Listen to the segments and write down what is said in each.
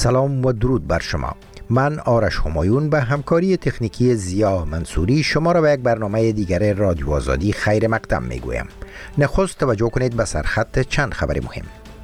سلام و درود بر شما. من آرش همایون به همکاری تکنیکی زیا منصوری شما را به یک برنامه دیگر رادیو آزادی خیر مقدم میگویم. نخست توجه کنید به سرخط چند خبر مهم.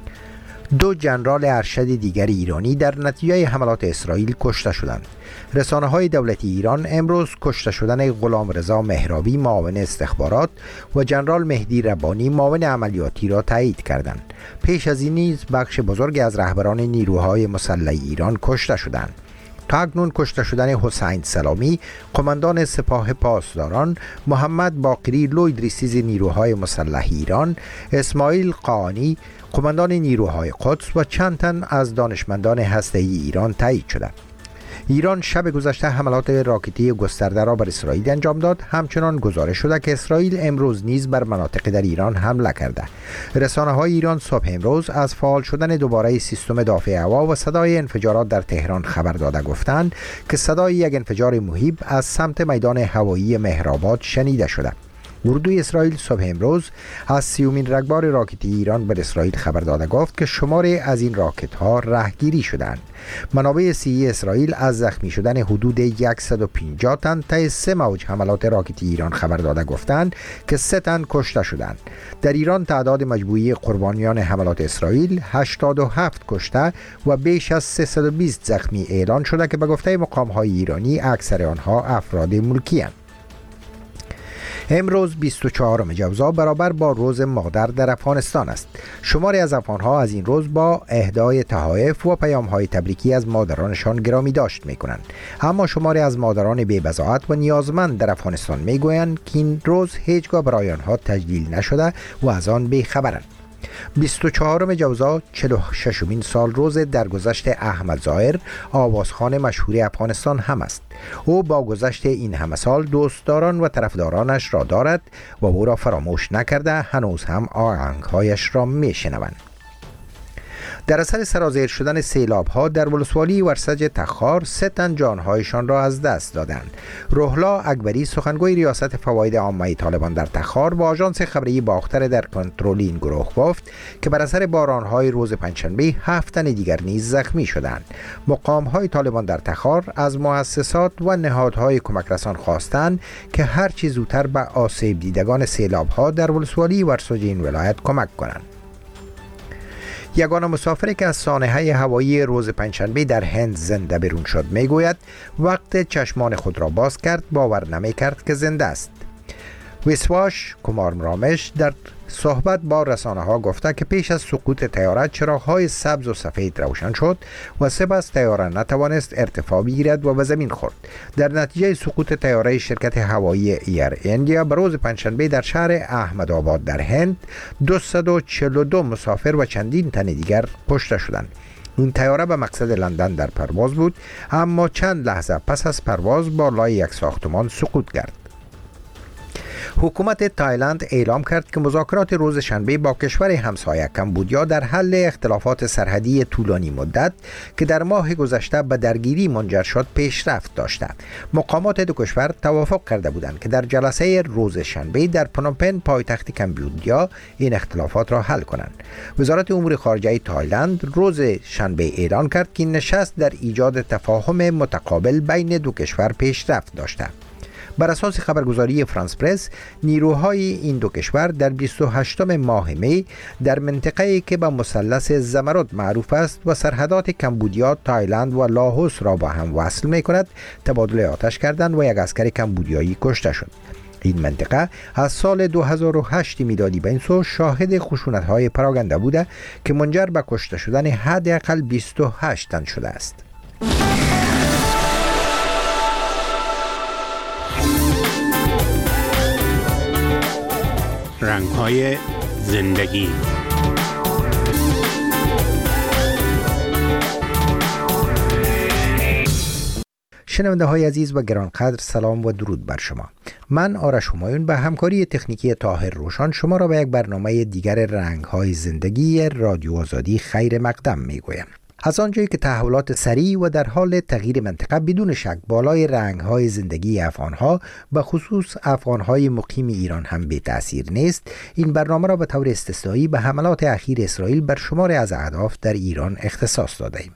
2 ژنرال ارشد دیگر ایرانی در نتیجه حملات اسرائیل کشته شدند. رسانه‌های دولتی ایران امروز کشته شدن غلامرضا مهرابی معاون استخبارات و ژنرال مهدی ربانی معاون عملیاتی را تایید کردند. پیش از این نیز بخش بزرگی از رهبران نیروهای مسلح ایران کشته شدند. تا اکنون کشته شدن حسین سلامی قماندان سپاه پاسداران، محمد باقری لویدریسیز نیروهای مسلح ایران، اسماعیل قانی قماندان نیروهای قدس و چند تن از دانشمندان هسته‌ای ایران تایید شده. ایران شب گذشته حملات راکتی گسترده را بر اسرائیل انجام داد. همچنان گزارش شده که اسرائیل امروز نیز بر مناطق در ایران حمله کرده. رسانه‌های ایران صبح امروز از فعال شدن دوباره سیستم دافع هوا و صدای انفجارات در تهران خبر داده گفتند که صدای یک انفجار مهیب از سمت میدان هوایی مهرآباد شنیده شده. اردوی اسرائیل صبح امروز از 30مین رگبار راکتی ایران بر اسرائیل خبر داده گفت که شماری از این راکت ها رهگیری شدند. منابع صحی اسرائیل از زخمی شدن حدود 150 تن طی 3 موج حملات راکتی ایران خبر داده گفتند که 3 تن کشته شدند. در ایران تعداد مجموعی قربانیان حملات اسرائیل 87 کشته و بیش از 320 زخمی اعلان شده که به گفته مقام‌های ایرانی اکثر آنها افراد ملکی اند. امروز 24 جوزا برابر با روز مادر در افغانستان است. شماری از افغان‌ها از این روز با اهدای تحائف و پیام‌های تبریکی از مادرانشان گرامی داشت می‌کنند. اما شماری از مادران بی‌بضاعت و نیازمند در افغانستان می‌گویند که این روز هیچگاه برای آنها تجلیل نشده و از آن بی‌خبرند. 24 جوزا 46مین سال روز درگذشت احمد ظاهر آوازخوان مشهور افغانستان هم است. او با گذشت این همه سال دوستداران و طرفدارانش را دارد و او را فراموش نکرده هنوز هم آهنگهایش را میشنوند. در اثر سرازیر شدن سیلاب‌ها در ولسوالی ورسج تخار 3 تن جانهایشان را از دست دادند. روحلا اکبری سخنگوی ریاست فواید عامه طالبان در تخار با آژانس خبری باختر در کنترل این گروه گفت که بر اثر باران‌های روز پنجشنبه 7 تن دیگر نیز زخمی شدند. مقام‌های طالبان در تخار از مؤسسات و نهادهای کمک رسان خواستند که هر چه زودتر به آسیب دیدگان سیلاب‌ها در ولسوالی ورسج این ولایت کمک کنند. یگانه مسافری که از سانحه هوایی روز پنجشنبه در هند زنده بیرون شد میگوید وقت چشمان خود را باز کرد باور نمی کرد که زنده است. ویسواش کمار رامش در صحبت با رسانه ها گفته که پیش از سقوط تیاره چراغ‌های سبز و سفید روشن شد و سپس تیاره نتوانست ارتفاع بگیرد و به زمین خورد. در نتیجه سقوط تیاره شرکت هوایی ایر ایندیا به روز پنجشنبه در شهر احمدآباد در هند 242 مسافر و چندین تن دیگر کشته شدند. این تیاره به مقصد لندن در پرواز بود اما چند لحظه پس از پرواز بالای یک ساختمان سقوط کرد. حکومت تایلند اعلام کرد که مذاکرات روز شنبه با کشور همسایه کمبودیا در حل اختلافات سرحدی طولانی مدت که در ماه گذشته به درگیری منجر شد پیشرفت داشته. مقامات دو کشور توافق کرده بودند که در جلسه روز شنبه در پنومپن پایتخت کمبودیا این اختلافات را حل کنند. وزارت امور خارجه تایلند روز شنبه اعلان کرد که این نشست در ایجاد تفاهم متقابل بین دو کشور پیشرفت داشته. بر اساس خبرگزاری فرانس پرس، نیروهای این دو کشور در 28 ماه می در منطقه‌ای که به مثلث زمرد معروف است و سرحدات کمبودیا، تایلند و لاوس را با هم وصل می‌کند، تبادل آتش کردند و یک عسکر کمبودیایی کشته شد. این منطقه از سال 2008 میلادی به این سو شاهد خشونت‌های پراکنده بوده که منجر به کشته شدن حداقل 28 تن شده است. رنگ‌های زندگی. شنونده های عزیز و گرانقدر سلام و درود بر شما. من آرش همایون به همکاری تکنیکی طاهر روشن شما را به یک برنامه دیگر رنگ‌های زندگی رادیو آزادی خیر مقدم میگویم. از آنجایی که تحولات سریع و در حال تغییر منطقه بدون شک بالای رنگ‌های زندگی افغان‌ها به خصوص افغان‌های مقیم ایران هم بی تأثیر نیست، این برنامه را به طور استثنایی به حملات اخیر اسرائیل بر شماری از اهداف در ایران اختصاص داده‌ایم.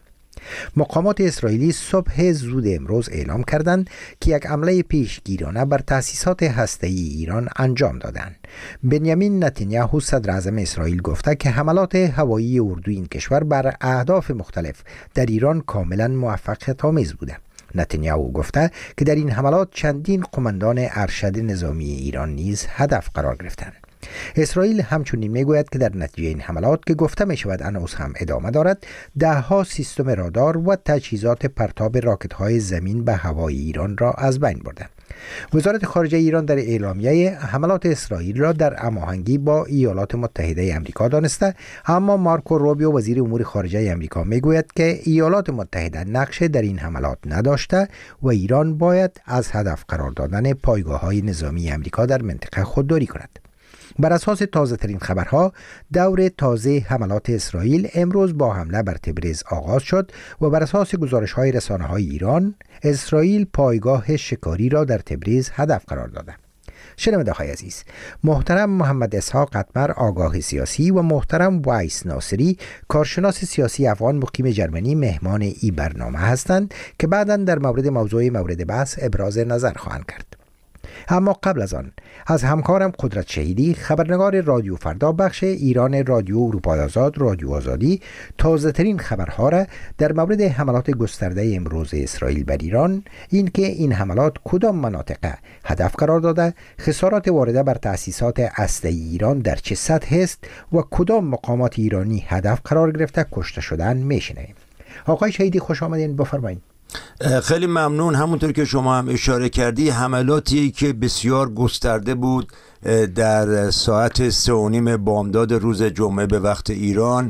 مقامات اسرائیلی صبح زود امروز اعلام کردند که یک حمله پیشگیرانه بر تأسیسات هسته‌ای ایران انجام دادند. بنیامین نتانیاهو صدر اعظم اسرائیل گفته که حملات هوایی اردوی این کشور بر اهداف مختلف در ایران کاملا موفقیت‌آمیز بوده. نتانیاهو گفته که در این حملات چندین قماندان ارشد نظامی ایران نیز هدف قرار گرفتند. اسرائیل همچنین میگوید که در نتیجه این حملات که گفته می شود هنوز هم ادامه دارد، دهها سیستم رادار و تجهیزات پرتاب راکت های زمین به هوای ایران را از بین برده. وزارت خارجه ایران در اعلامیه حملات اسرائیل را در هماهنگی با ایالات متحده آمریکا دانسته، اما مارکو روبیو وزیر امور خارجه آمریکا میگوید که ایالات متحده نقش در این حملات نداشته و ایران باید از هدف قرار دادن پایگاه‌های نظامی آمریکا در منطقه خودداری کند. بر اساس تازه ترین خبرها، دور تازه حملات اسرائیل امروز با حمله بر تبریز آغاز شد و بر اساس گزارش های رسانه های ایران، اسرائیل پایگاه شکاری را در تبریز هدف قرار داده. شنونده های عزیز، محترم محمد اسحاق قطمر، آگاه سیاسی، و محترم وایس ناصری، کارشناس سیاسی افغان مقیم جرمنی، مهمان این برنامه هستند که بعداً در موضوع مورد بحث ابراز نظر خواهند کرد. اما قبل از آن از همکارم قدرت شهیدی، خبرنگار رادیو فردا بخش ایران رادیو اروپای آزاد، رادیو آزادی، تازه ترین خبرها را در مورد حملات گسترده امروز اسرائیل بر ایران، این که این حملات کدام مناطق هدف قرار داده، خسارات وارده بر تأسیسات هسته‌ای ایران در چه سطح است و کدام مقامات ایرانی هدف قرار گرفته کشته شدن میشنویم. آقای شهیدی خوش آمدین، بفرمایید. خیلی ممنون. همونطور که شما هم اشاره کردی، حملاتی که بسیار گسترده بود در ساعت 3:30 بامداد روز جمعه به وقت ایران،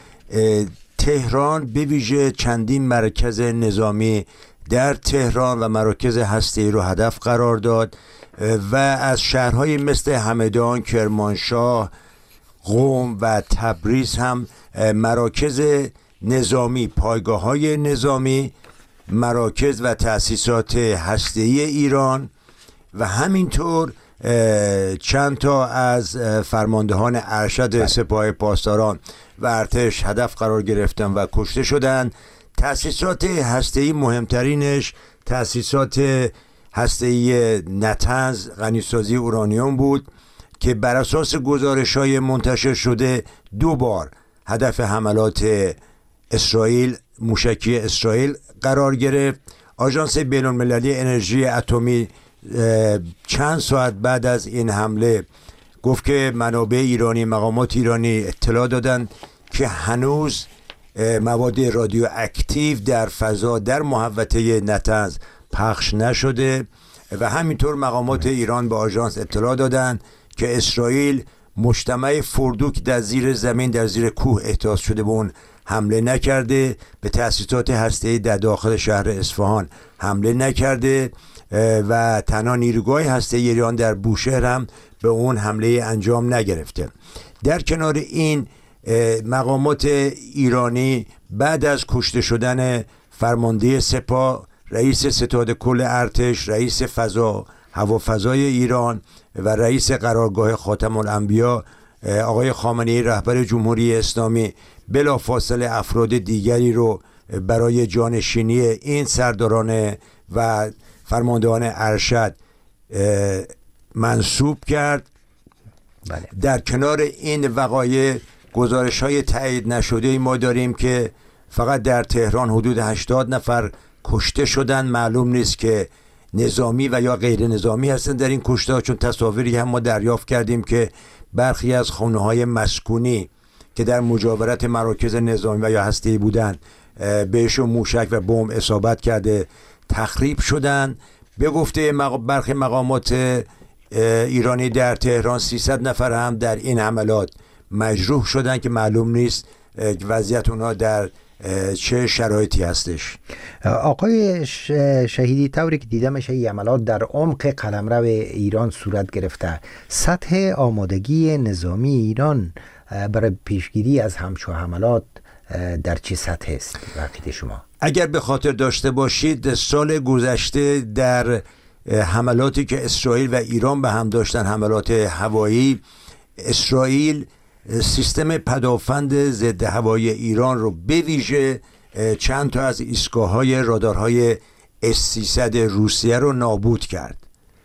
تهران به ویژه چندین مرکز نظامی در تهران و مراکز هسته‌ای رو هدف قرار داد و از شهرهای مثل همدان، کرمانشاه، قم و تبریز هم مراکز نظامی، پایگاه‌های نظامی، مراکز و تأسیسات هسته‌ای ایران و همینطور چند تا از فرماندهان ارشد سپاه پاسداران و ارتش هدف قرار گرفتن و کشته شدند. تأسیسات هسته‌ای مهمترینش تأسیسات هسته‌ای نطنز، غنیسازی اورانیوم بود که بر اساس گزارش‌های منتشر شده 2 بار هدف حملات اسرائیل، موشکی اسرائیل قرار گرفت. آژانس بین‌المللی انرژی اتمی چند ساعت بعد از این حمله گفت که منابع ایرانی، مقامات ایرانی اطلاع دادند که هنوز مواد رادیواکتیو در فضا در محوطه نطنز پخش نشده و همینطور مقامات ایران به آژانس اطلاع دادند که اسرائیل مجتمع فردوک در زیر زمین، در زیر کوه احداث شده به اون حمله نکرده، به تأسیسات هسته‌ای در داخل شهر اصفهان حمله نکرده و تنها نیروگاه هسته‌ای ایران در بوشهر هم به اون حمله انجام نگرفته. در کنار این، مقامات ایرانی بعد از کشته شدن فرمانده سپاه، رئیس ستاد کل ارتش، رئیس هوافضای ایران و رئیس قرارگاه خاتم الانبیا آقای خامنه‌ای رهبر جمهوری اسلامی، بلافاصله افراد دیگری رو برای جانشینی این سرداران و فرماندهان ارشد منصوب کرد. بله. در کنار این وقایع گزارش‌های تایید نشده ما داریم که فقط در تهران حدود 80 نفر کشته شدن. معلوم نیست که نظامی و یا غیر نظامی هستن در این کشته، چون تصاویری هم ما دریافت کردیم که برخی از خانه‌های مسکونی که در مجاورت مراکز نظامی و یا هسته‌ای بودن بهشون موشک و بمب اصابت کرده، تخریب شدن. به گفته برخی مقامات ایرانی در تهران 300 نفر هم در این حملات مجروح شدن که معلوم نیست وضعیت اونها در چه شرایطی هستش. آقای شهیدی، طوری که دیده میشه این عملات در عمق قلمرو ایران صورت گرفته. سطح آمادگی نظامی ایران برای پیشگیری از همچو حملات در چه سطح است وقتی شما؟ اگر به خاطر داشته باشید، سال گذشته در حملاتی که اسرائیل و ایران به هم داشتن، حملات هوایی، اسرائیل سیستم پدافند ضد هوایی ایران رو به ویژه چند تا از ایستگاه‌های رادارهای S-300 روسیه رو نابود کرد.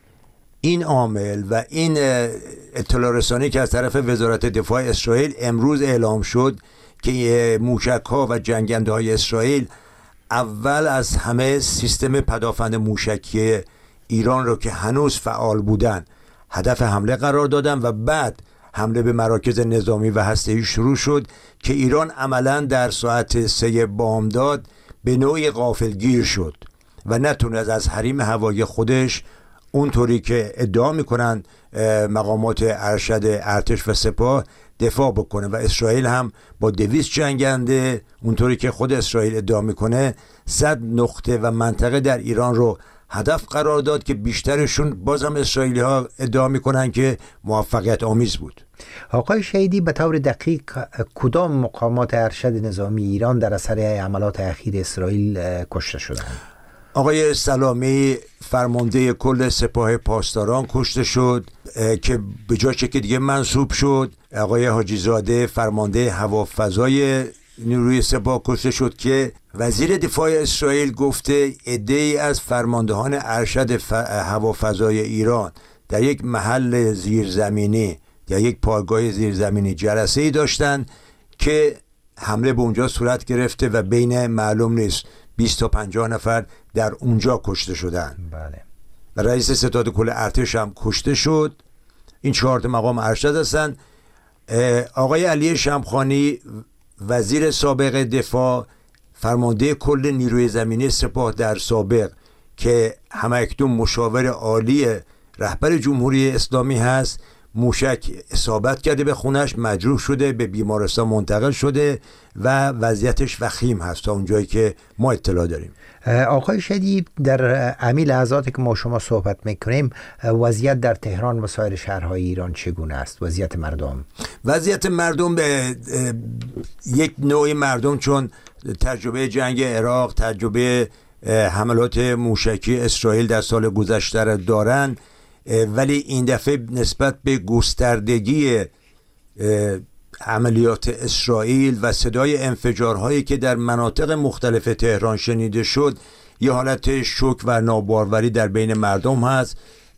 این عامل و این اطلاع رسانی که از طرف وزارت دفاع اسرائیل امروز اعلام شد که موشک‌ها و جنگنده‌های اسرائیل اول از همه سیستم پدافند موشکی ایران رو که هنوز فعال بودن هدف حمله قرار دادن و بعد حمله به مراکز نظامی و هسته‌ای شروع شد که ایران عملاً در ساعت 3 بامداد به نوعی غافلگیر شد و نتونست از حریم هوایی خودش اونطوری که ادعا میکنن مقامات ارشد ارتش و سپاه دفاع بکنه و اسرائیل هم با 200 جنگنده اونطوری که خود اسرائیل ادعا میکنه 100 نقطه و منطقه در ایران رو هدف قرار داد که بیشترشون بازم اسرائیلی ها ادعا میکنن که موفقیت آمیز بود. آقای شهیدی به طور دقیق کدام مقامات ارشد نظامی ایران در اثر حملات اخیر اسرائیل کشته شدند؟ آقای سلامی فرمانده کل سپاه پاسداران کشته شد که به جای چکی دیگه منصوب شد. آقای حاجی زاده فرمانده هوافضای نیروی سپاه کشته شد که وزیر دفاع اسرائیل گفته عده‌ای از فرماندهان ارشد هوافضای ایران در یک محل زیرزمینی یا یک پایگاه زیرزمینی جلسه‌ای داشتن که حمله به اونجا صورت گرفته و بین معلوم نیست 20 تا 50 نفر در اونجا کشته شدن. بله. و رئیس ستاد کل ارتش هم کشته شد. این 4 مقام ارشد هستن. آقای علی شمخانی وزیر سابق دفاع فرمانده کل نیروی زمینی سپاه در سابق که همکنون مشاور عالی رهبر جمهوری اسلامی هست موشک اصابت کرده به خونش، مجروح شده، به بیمارستان منتقل شده و وضعیتش وخیم هست تا اونجایی که ما اطلاع داریم. آقای شدی در همین لحظاتی که ما شما صحبت میکنیم وضعیت در تهران و سایر شهرهای ایران چگونه است؟ وضعیت مردم به یک نوعی مردم چون تجربه جنگ عراق، تجربه حملات موشکی اسرائیل در سال گذشته را دارن، ولی این دفعه نسبت به گستردگی عملیات اسرائیل و صدای انفجارهایی که در مناطق مختلف تهران شنیده شد یه حالت شوک و ناباروری در بین مردم هست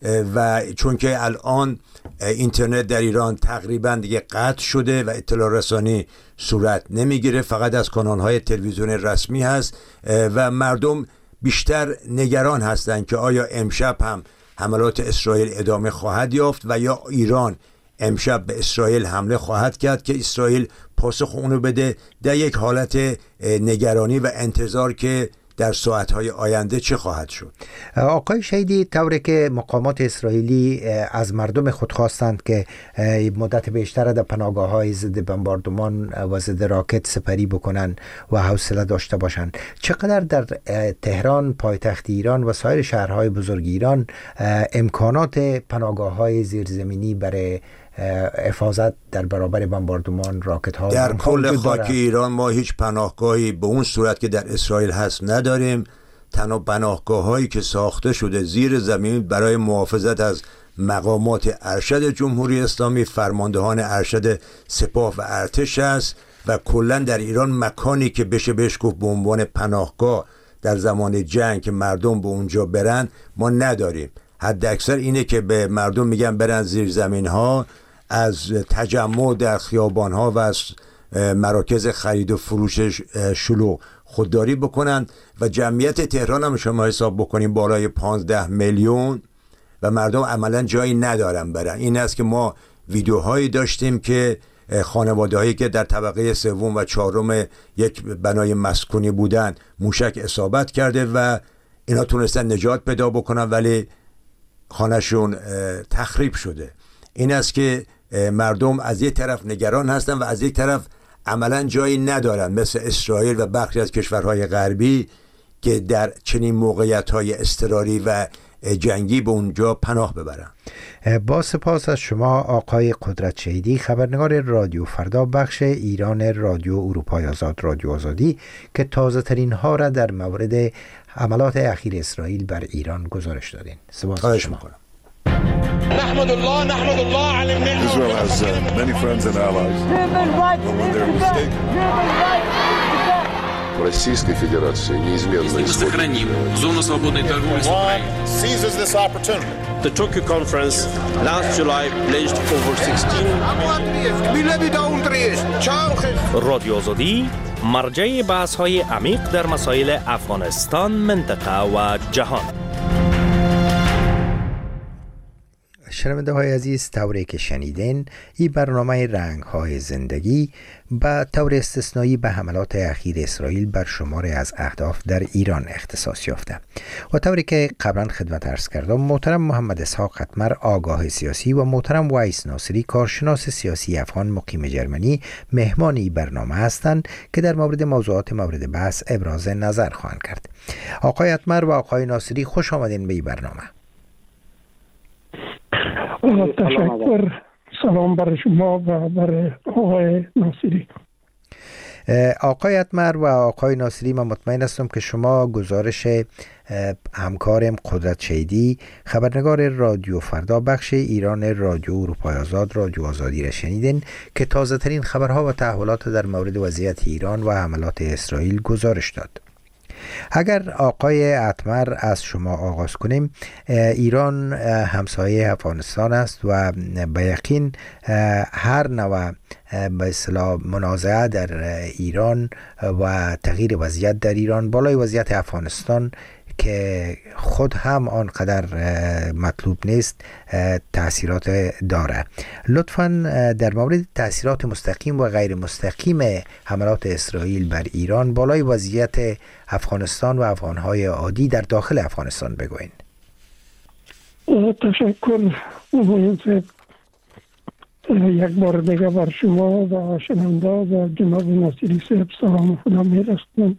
و چون که الان اینترنت در ایران تقریبا دیگه قطع شده و اطلاع رسانی صورت نمیگیره، فقط از کانالهای تلویزیون رسمی هست و مردم بیشتر نگران هستند که آیا امشب هم حملات اسرائیل ادامه خواهد یافت و یا ایران امشب به اسرائیل حمله خواهد کرد که اسرائیل پاسخ اونو بده. در یک حالت نگرانی و انتظار که در ساعتهای آینده چه خواهد شد. آقای شهیدی، طوری که مقامات اسرائیلی از مردم خود خواستند که مدت بیشتر در پناهگاه‌های ضد بمباردمان و ضد راکت سپری بکنن و حوصله داشته باشند، چقدر در تهران پایتخت ایران و سایر شهرهای بزرگ ایران امکانات پناهگاه‌های زیرزمینی برای حفاظت در برابر بمباردمان راکت ها در کل خاک ایران ما هیچ پناهگاهی به اون صورت که در اسرائیل هست نداریم. تنها پناهگاه هایی که ساخته شده زیر زمین برای محافظت از مقامات ارشد جمهوری اسلامی، فرماندهان ارشد سپاه و ارتش است و کلا در ایران مکانی که بشه بهش گفت به عنوان پناهگاه در زمان جنگ که مردم به اونجا برن ما نداریم. حد اکثر اینه که به مردم میگن برن زیر زمین ها، از تجمع در خیابان ها و از مراکز خرید و فروش شلوغ خودداری بکنن و جمعیت تهران هم شما حساب بکنیم بالای 15 میلیون و مردم عملا جایی ندارن برن. این است که ما ویدیوهایی داشتیم که خانواده هایی که در طبقه سوم و چهارم یک بنای مسکونی بودن موشک اصابت کرده و اینا تونستن نجات پیدا بکنن ولی خانهشون تخریب شده. این است که مردم از یک طرف نگران هستن و از یک طرف عملا جایی ندارن مثل اسرائیل و بخشی از کشورهای غربی که در چنین موقعیت‌های اضطراری و جنگی به اونجا پناه ببرن. با سپاس از شما آقای قدرت شهیدی، خبرنگار رادیو فردا بخش ایران رادیو اروپای آزاد رادیو آزادی که تازه ترین ها را در مورد حملات اخیر اسرائیل بر ایران گزارش دادین. سپاس از شما. نحمد الله على النعمة. Israel has many friends and allies. But when they're mistaken, Российской Федерации неизменно мы сохраним зону свободной торговли с Украиной. Seizes this opportunity. The Tokyo conference last July pledged over 16 رادیو آزادی مرجع بحث‌های عمیق در مسائل افغانستان، منطقه و جهان. شنونده های عزیز، طوری که شنیدین این برنامه رنگ های زندگی به طور استثنایی به حملات اخیر اسرائیل بر شماری از اهداف در ایران اختصاص یافته و طوری که قبلا خدمت عرض کردم، محترم محمد اسحاق قطمر آگاه سیاسی و محترم وایس ناصری کارشناس سیاسی افغان مقیم جرمنی مهمان این برنامه هستند که در مورد موضوعات مورد بحث ابراز نظر خواهند کرد. آقای قطمر و آقای ناصری خوش آمدین به این برنامه. تشکر. سلام برای شما و برای آقای ناصری. آقای قطمر و آقای ناصری، من مطمئن هستم که شما گزارش همکارم قدرت شیدی خبرنگار رادیو فردا بخش ایران رادیو اروپای آزاد رادیو آزادی را شنیدین که تازه ترین خبرها و تحولات در مورد وضعیت ایران و حملات اسرائیل گزارش داد. اگر آقای قطمر از شما آغاز کنیم، ایران همسایه افغانستان است و به یقین هر نوع به اصطلاح منازعه در ایران و تغییر وضعیت در ایران بالای وضعیت افغانستان که خود هم آنقدر مطلوب نیست تأثیرات داره. لطفاً در مورد تأثیرات مستقیم و غیر مستقیم حملات اسرائیل بر ایران بالای وضعیت افغانستان و افغانهای عادی در داخل افغانستان بگوین. تشکر. یک بار دیگه بر شما و شنونده و جناب ناصری صاحب سلام خدا می‌رسونم.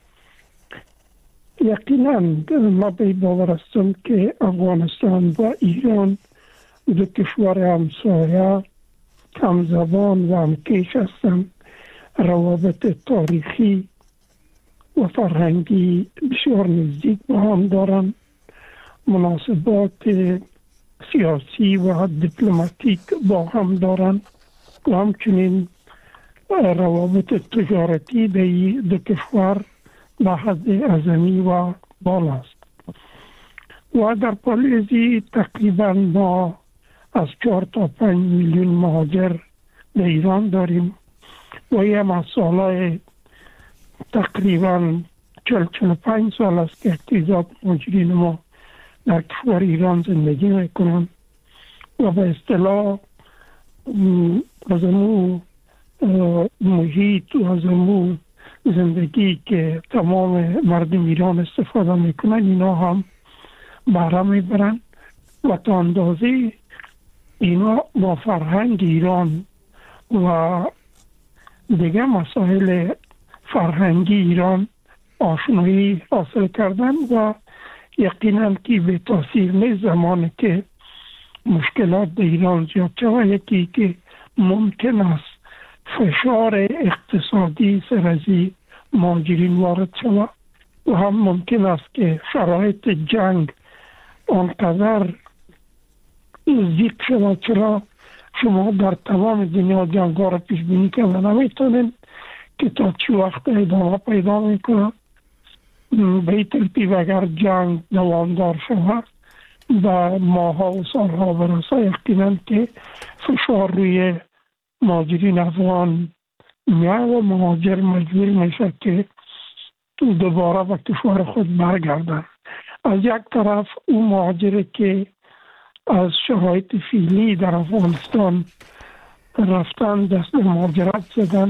یقینا ما به باور هستم که افغانستان و ایران دو کشور همسایه، همزبان و همکش هستند. روابط تاریخی و فرهنگی بسیار نزدیک با هم دارند. مناسبات سیاسی و دیپلماتیک با هم دارند و همچنین روابط تجارتی به دو کشور به حد اعظمی و بالا است و در پالیزی تقریبا ما از 4 تا 5 میلیون مهاجر به ایران داریم و یه مسئله تقریبا 40-45 سال است که تعداد مهاجرین ما در کشور ایران زندگی میکنند و به اصطلاح از امو محیط و از امو زندگی که تمام مردم ایران استفاده میکنن اینا هم بهره میبرن و تا اندازه اینا با فرهنگ ایران و دیگه مسائل فرهنگی ایران آشنایی حاصل کردن و یقینا که به تاثیر نیست زمانی که مشکلات در ایران زیاد شود. یکی که ممکن است فشار اقتصادی سر از مهاجرین وارد شود و هم ممکن است که شرایط جنگ آنقدر زیاد شود. چرا شما در تمام دنیا جنگ ها را پیش بینی کردن نمیتونین که تا چی وقت ادامه پیدا میکنه. به این ترتیب اگر جنگ دوامدار شود و ماها و سالها برسه، یقینا که فشار روی مهاجرین افغان و مهاجر مجبور میشه که دوباره به کشور خود برگردن. از یک طرف اون مهاجر که از شرایط فعلی در افغانستان رفتن دست به مهاجرت زدن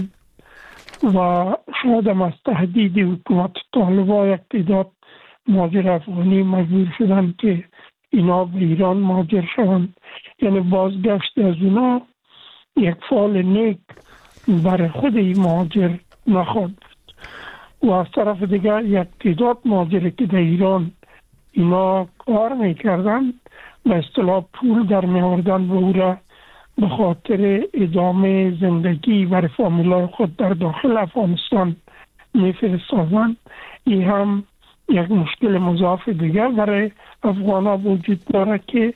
و شاید هم از تهدید حکومت طالبان یک تعداد مهاجر افغانی مجبور شدن که اینا به ایران مهاجر شوند. یعنی بازگشت از اونا یک فال نیک برای خود این مهاجر نخواهد بود. و از طرف دیگر یک تعداد مهاجر که در ایران اینا کار میکردن به اصطلاح پول در میاوردن و او را به خاطر ادامه زندگی برای فامیلای خود در داخل افغانستان میفرستادن. این هم یک مشکل مضاعف دیگر برای افغان‌ها وجود داره که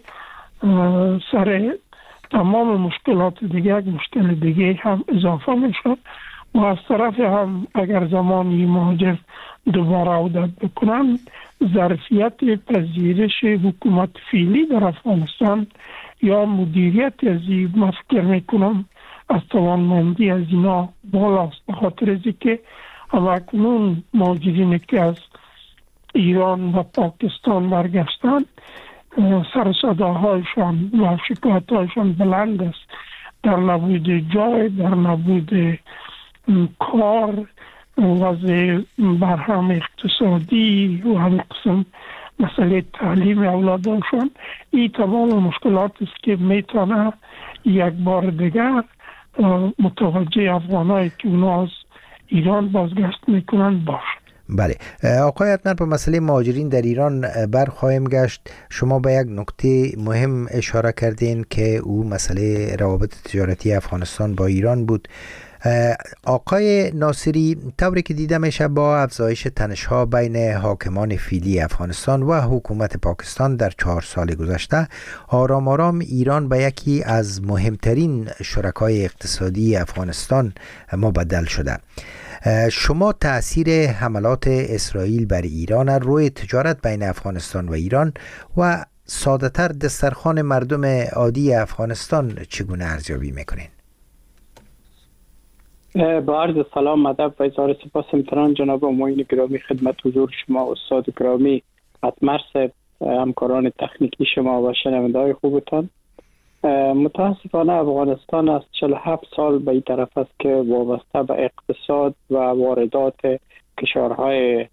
سر تمام مشکلات دیگه یک مشکل دیگه هم اضافه میشه و از طرف هم اگر زمانی مهاجر دوباره عودت بکنن، ظرفیت پذیرش حکومت فعلی در افغانستان یا مدیریت از این، من فکر میکنم از توانمندی از اینا بالاست، به خاطر از که همکنون مهاجرین که از ایران و پاکستان برگشتن، سر صداهایشان و شکایتهایشان بلند است در نبود جای، در نبود کار، وضع برهم اقتصادی و همین قسم مسئله تعلیم اولادشان. این تمام مشکلات است که میتونه یک بار دیگر متوجه افغانایی که اونا از ایران بازگشت میکنن باشه. بله آقای اتمر، به مسئله مهاجرین در ایران برخواهیم گشت. شما به یک نکته مهم اشاره کردین که او مسئله روابط تجارتی افغانستان با ایران بود. آقای ناصری، طوری که دیده میشه با افزایش تنش‌ها بین حاکمان فعلی افغانستان و حکومت پاکستان در 4 سال گذشته، آرام آرام ایران به یکی از مهمترین شرکای اقتصادی افغانستان مبدل شده. شما تأثیر حملات اسرائیل بر ایران روی تجارت بین افغانستان و ایران و ساده‌تر دسترخوان مردم عادی افغانستان چگونه ارزیابی میکنین؟ با عرض سلام، ادب و اظهار سپاس محترم جناب معین گرامی، خدمت حضور شما استاد گرامی اتمر صاحب، همکاران تکنیکی شما و شنونده‌های خوبتان. متاسفانه افغانستان از 47 سال به این طرف است که وابسته به اقتصاد و واردات کشورهای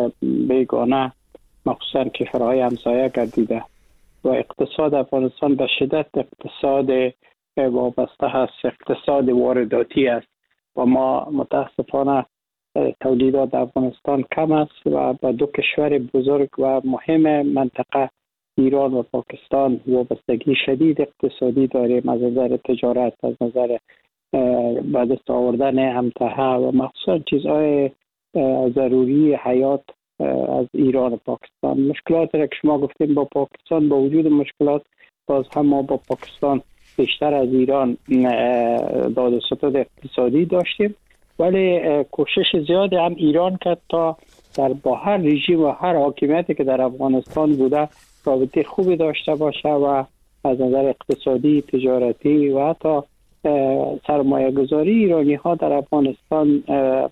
بیگانه، مخصوصا کشورهای همسایه گردیده و اقتصاد افغانستان به شدت اقتصاد وابسته هست، اقتصاد وارداتی است و ما متاسفانه تولیدات افغانستان کم است و به 2 کشور بزرگ و مهم منطقه ایران و پاکستان وابستگی شدید اقتصادی داریم، از نظر تجارت، از نظر به دست آوردن امتحه و مخصوصا چیزهای ضروری حیات از ایران و پاکستان. مشکلات را که شما گفتیم با پاکستان، با وجود مشکلات باز هم ما با پاکستان بیشتر از ایران داد و ستد اقتصادی داشتیم، ولی کوشش زیادی هم ایران کرد تا با هر رژیم و هر حاکمیتی که در افغانستان بوده رابطه خوبی داشته باشه و از نظر اقتصادی، تجارتی و حتی سرمایه گذاری ایرانی ها در افغانستان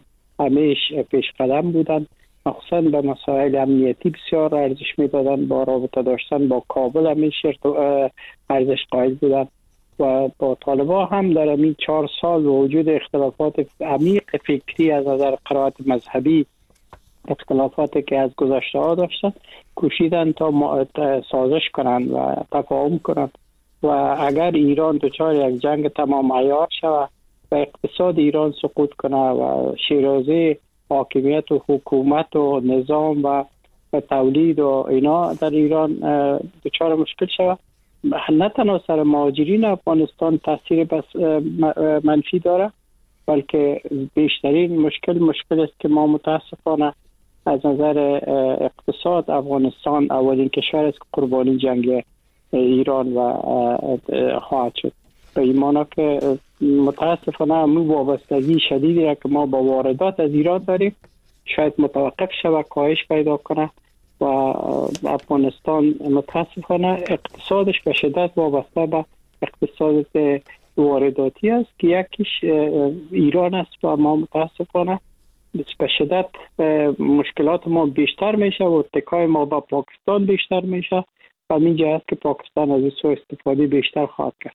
همیشه پیش قدم بودند، مخصوصا به مسائل امنیتی بسیار ارزش میدادند، با رابطه داشتن با کابل همیشه ارزش قائل بودند و با طالبان هم در این 4 سال و وجود اختلافات عمیق فکری از نظر قرائت مذهبی، اختلافاتی که از گذشته ها داشتن، کوشیدن تا سازش کنند و تفاهم کنند و اگر ایران دچار یک جنگ تمام عیار شود و اقتصاد ایران سقوط کنه و شیرازه حاکمیت و حکومت و نظام و تولید و اینا در ایران دچار مشکل شود، نه تنها سر مهاجرین افغانستان تاثیر بس منفی داره، بلکه بیشترین مشکل است که ما متاسفانه از نظر اقتصاد افغانستان اولین کشور است که قربانی جنگ ایران و خواهد شد. به این معنی که متاسفانه همون وابستگی شدیدی را که ما با واردات از ایران داریم شاید متوقف شود، کاهش پیدا کنه و افغانستان متاسفانه اقتصادش به شدت وابسته به اقتصاد وارداتی است که یکیش ایران است و ما متاسفانه به شدت مشکلات ما بیشتر میشه و اتکای ما با پاکستان بیشتر میشه و اینجا است که پاکستان از این سوء استفاده بیشتر خواهد کرد.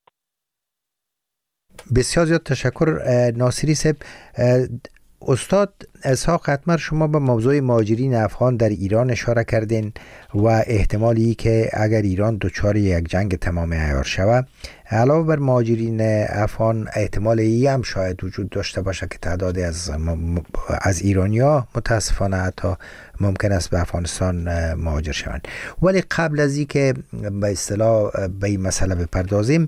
بسیار زیاد تشکر ناصری صاحب. استاد اسحاق اتمر، شما به موضوع مهاجرین افغان در ایران اشاره کردین و احتمالی که اگر ایران دچار یک جنگ تمام عیار شود، علاوه بر مهاجرین افغان احتمالی هم شاید وجود داشته باشه که تعدادی از ایرانی‌ها متاسفانه حتی ممکن است به افغانستان مهاجر شوند. ولی قبل از این که به اصطلاح به این مسئله بپردازیم،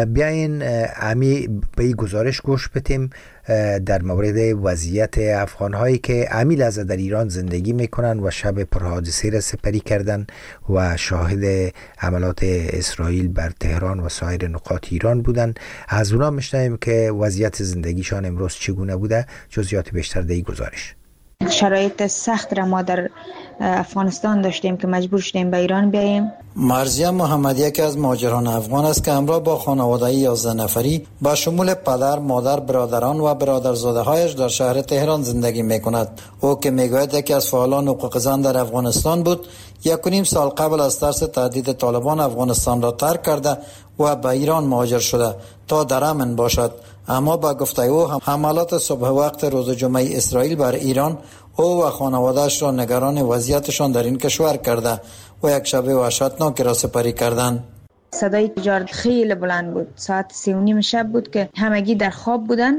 بیاین به این گزارش گوش بدیم در مورد وضعیت افغان افغان‌هایی که امی لحظه در ایران زندگی میکنن و شب پرحادثه را سپری کردن و شاهد عملات اسرائیل بر تهران و سایر نقاط ایران بودن. از اونا میشنویم که وضعیت زندگیشان امروز چگونه بوده. جزئیات بیشتر در این گزارش. شرایط سخت را ما در افغانستان داشتیم که مجبور شدیم به ایران بیاییم. مرزیه محمدی یکی از مهاجران افغان است که همراه با خانواده 11 نفری با شمول پدر، مادر، برادران و برادرزاده‌هایش در شهر تهران زندگی می‌کند. او که می‌گوید یکی از فعالان حقوق زن در افغانستان بود، 1.5 سال قبل از ترس تهدید طالبان افغانستان را ترک کرده و به ایران مهاجر شده تا در امن باشد. اما با گفته او حملات صبح وقت روز جمعه اسرائیل بر ایران او و خانواده‌اش را نگران وضعیتشان در این کشور کرده و یک شب وحشتناک را سپری کردند. صدای تجارت خیلی بلند بود. ساعت 3:30 شب بود که همگی در خواب بودن.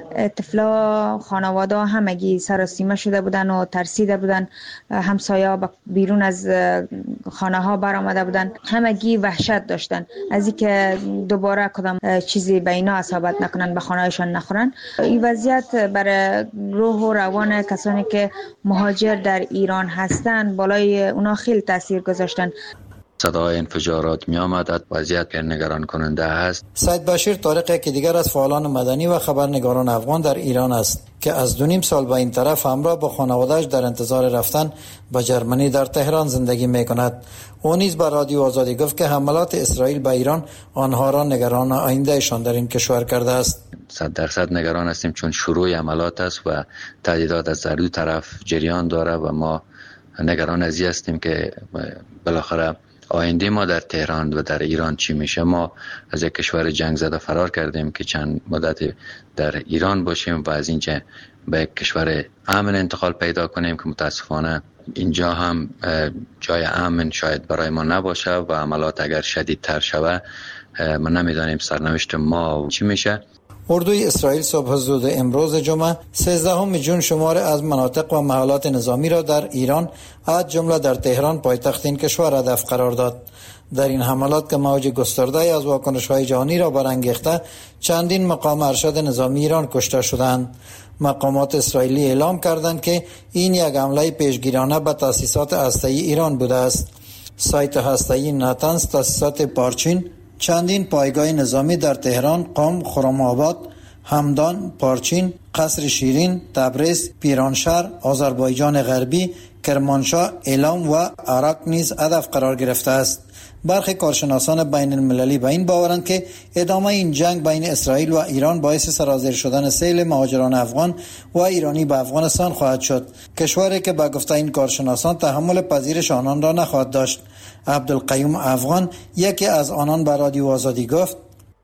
طفلا خانواده همگی سراسیمه شده بودن و ترسیده بودن. همسایه‌ها بیرون از خانه ها برآمده بودن. همگی وحشت داشتن از اینکه دوباره کدام چیزی به اینا اصابت نکنن، به خانه‌شان نخورن. این وضعیت برای روح و روان کسانی که مهاجر در ایران هستند بالای اونا خیلی تاثیر گذاشتن. صدای انفجارات می آمد. وضعیت نگران کننده است. سید بشیر طارق که دیگر از فعالان مدنی و خبرنگاران افغان در ایران است که از 2.5 سال به این طرف همراه با خانواده‌اش در انتظار رفتن به جرمنی در تهران زندگی می کند. او نیز به رادیو آزادی گفت که حملات اسرائیل به ایران آنها را نگران آیندهشان در این کشور کرده است. 100% نگران هستیم چون شروع حملات است و تهدیدات از هر دو طرف جریان داره و ما نگران از این هستیم که بالاخره آینده ما در تهران و در ایران چی میشه. ما از یک کشور جنگ زده فرار کردیم که چند مدت در ایران باشیم و از اینجا به یک کشور امن انتقال پیدا کنیم که متاسفانه اینجا هم جای امن شاید برای ما نباشه و عملات اگر شدیدتر شود ما نمیدانیم سرنوشت ما چی میشه. اردوی اسرائیل صبح زود امروز جمعه 13 جون شمار از مناطق و محلات نظامی را در ایران از جمله در تهران پایتخت این کشور هدف قرار داد. در این حملات که موج گسترده از واکنش‌های جهانی را برانگیخته چندین مقام ارشد نظامی ایران کشته شدند. مقامات اسرائیلی اعلام کردند که این یک حمله پیشگیرانه به تأسیسات هسته‌ای ایران بوده است. سایت هسته‌ای ناتنز، تأسیسات پارچین، چندین پایگاه نظامی در تهران، قم، خرم‌آباد، همدان، پارچین، قصر شیرین، تبریز، پیرانشهر، آذربایجان غربی، کرمانشاه، اعلام و عراق نیز هدف قرار گرفته است. برخی کارشناسان بین المللی به این باورند که ادامه این جنگ بین اسرائیل و ایران باعث سرازیر شدن سیل مهاجران افغان و ایرانی به افغانستان خواهد شد، کشوری که به گفته این کارشناسان تحمل پذیرش آنان را نخواهد داشت. عبدالقیوم افغان یکی از آنان به رادیو آزادی گفت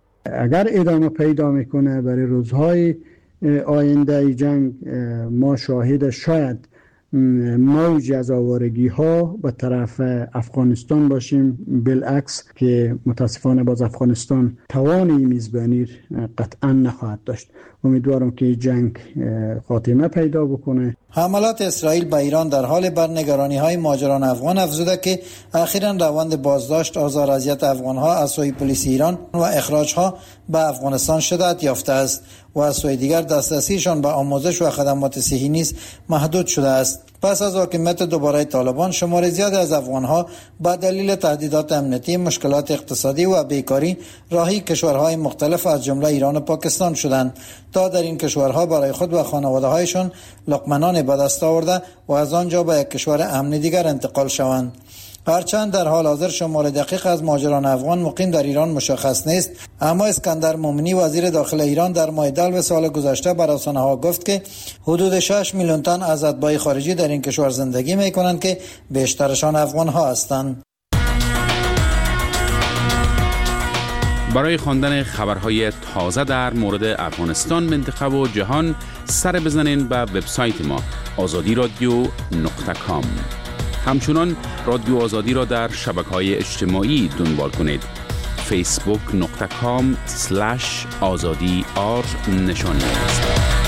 اگر ادامه پیدا میکنه برای روزهای آینده جنگ ما شاهد شاید موج از آوارگی ها به طرف افغانستان باشیم، بالعکس که متاسفانه باز افغانستان توان میزبانی قطعا نخواهد داشت. امیدوارم که جنگ خاتمه پیدا بکنه. حملات اسرائیل به ایران در حال برنگرانی های مهاجران افغان افزوده که اخیراً روند بازداشت، آزار اذیت افغان ها از سوی پلیس ایران و اخراج ها به افغانستان شدت یافته است و از سوی دیگر دسترسیشان به آموزش و خدمات صحی نیز محدود شده است. پس از حاکمیت دوباره طالبان شمار زیادی از افغان‌ها با دلیل تهدیدات امنیتی، مشکلات اقتصادی و بیکاری راهی کشورهای مختلف از جمله ایران و پاکستان شدند تا در این کشورها برای خود و خانواده‌هایشان لقمه به دست آورده و از آنجا به یک کشور امن دیگر انتقال شوند. هرچند در حال حاضر شمار دقیق از مهاجران افغان مقیم در ایران مشخص نیست، اما اسکندر مومنی وزیر داخل ایران در ماه دلو سال گذشته بر رسانه‌ها گفت که حدود 6 میلیون تن از اتباع خارجی در این کشور زندگی می‌کنند که بیشترشان افغان‌ها هستند. برای خواندن خبرهای تازه در مورد افغانستان، منطقه و جهان سر بزنین به وبسایت ما azadiradio.com. همچنان رادیو آزادی را در شبکه‌های اجتماعی دنبال کنید. facebook.com/azadi_r نشانی است.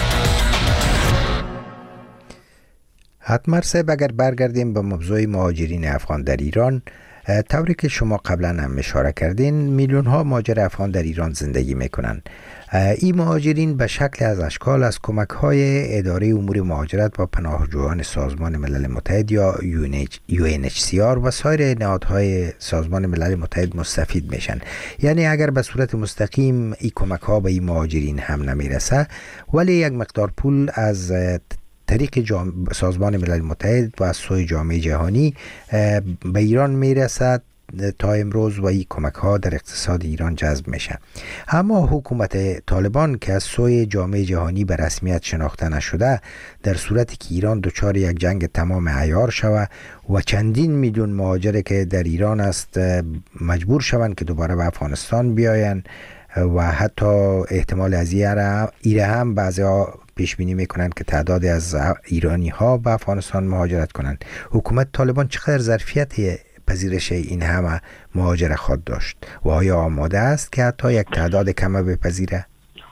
حتما صاحب اگر برگردیم به موضوع مهاجرین افغان در ایران، طوری که شما قبلا هم اشاره کردین میلیون ها مهاجر افغان در ایران زندگی میکنن. این مهاجرین به شکل از اشکال از کمک‌های اداره امور مهاجرت و پناهجویان سازمان ملل متحد یا UNHCR و سایر نهادهای سازمان ملل متحد مستفید میشن. یعنی اگر به صورت مستقیم این کمک‌ها به این مهاجرین هم نمیرسه، ولی یک مقدار پول از طریق سازمان ملل متحد و از سوی جامعه جهانی به ایران میرسد تا امروز و این کمک ها در اقتصاد ایران جذب میشه. اما حکومت طالبان که از سوی جامعه جهانی به رسمیت شناخته نشده، در صورتی که ایران دچار یک جنگ تمام عیار شود و چندین میلیون مهاجر که در ایران است مجبور شوند که دوباره به افغانستان بیاین و حتی احتمال از ایره هم بعضی‌ها پیش بینی میکنند که تعدادی از ایرانی ها به افغانستان مهاجرت کنند. حکومت طالبان چقدر ظرفیت پذیرش این همه مهاجر خود داشت و آیا آماده است که حتی یک تعداد کمه بپذیره؟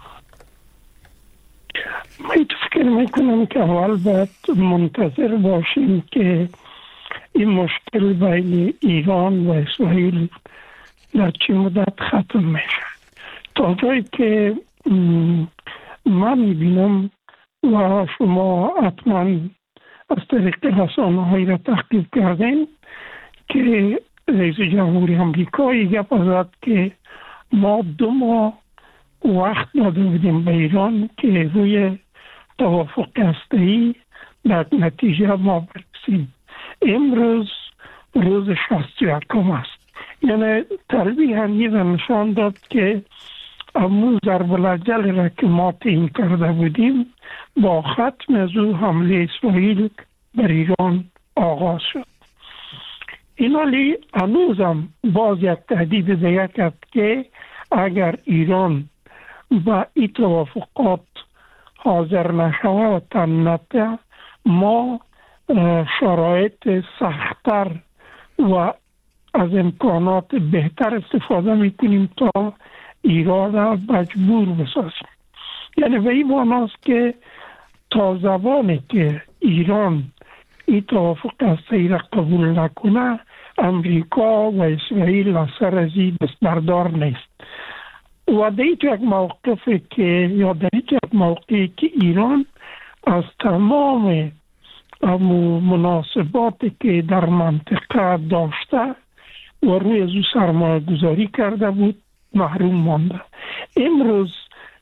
من فکر میکنم که اول باید منتظر باشیم که این مشکل بین ایران و اسرائیل در چه مدت ختم میشه. تا جایی که من میبینم و شما حتما از طریق رسانه‌هایی را تحقیق کردین که رئیس جمهوری آمریکا گپ زد که ما 2 ماه وقت داده بودیم به ایران که روی توافق هسته‌ای در نتیجه ما برسیم. امروز روز 61 است. یعنی تلبیح نشان داد که امو ضرب الاجل را که ما تعیین کرده بودیم با ختم از او حمله اسرائیل بر ایران آغاز شد. این حالی هنوزم باز یک تهدید دیگه کرد که اگر ایران با این توافقات حاضر نشوه و تن نده، ما شرایط سخت‌تر و از امکانات بهتر استفاده میکنیم تا ایران را مجبور بسازیم. یعنی به این معناست که تا زمانی که ایران این توافق هسته‌ای را قبول نکنه، امریکا و اسرائیل اثر از این بردار نیست. و در یک موقفی که یا در یک موقعی که ایران از تمام مناسباتی که در منطقه داشته و روی از او سرمایه گذاری کرده بود محروم مانده. امروز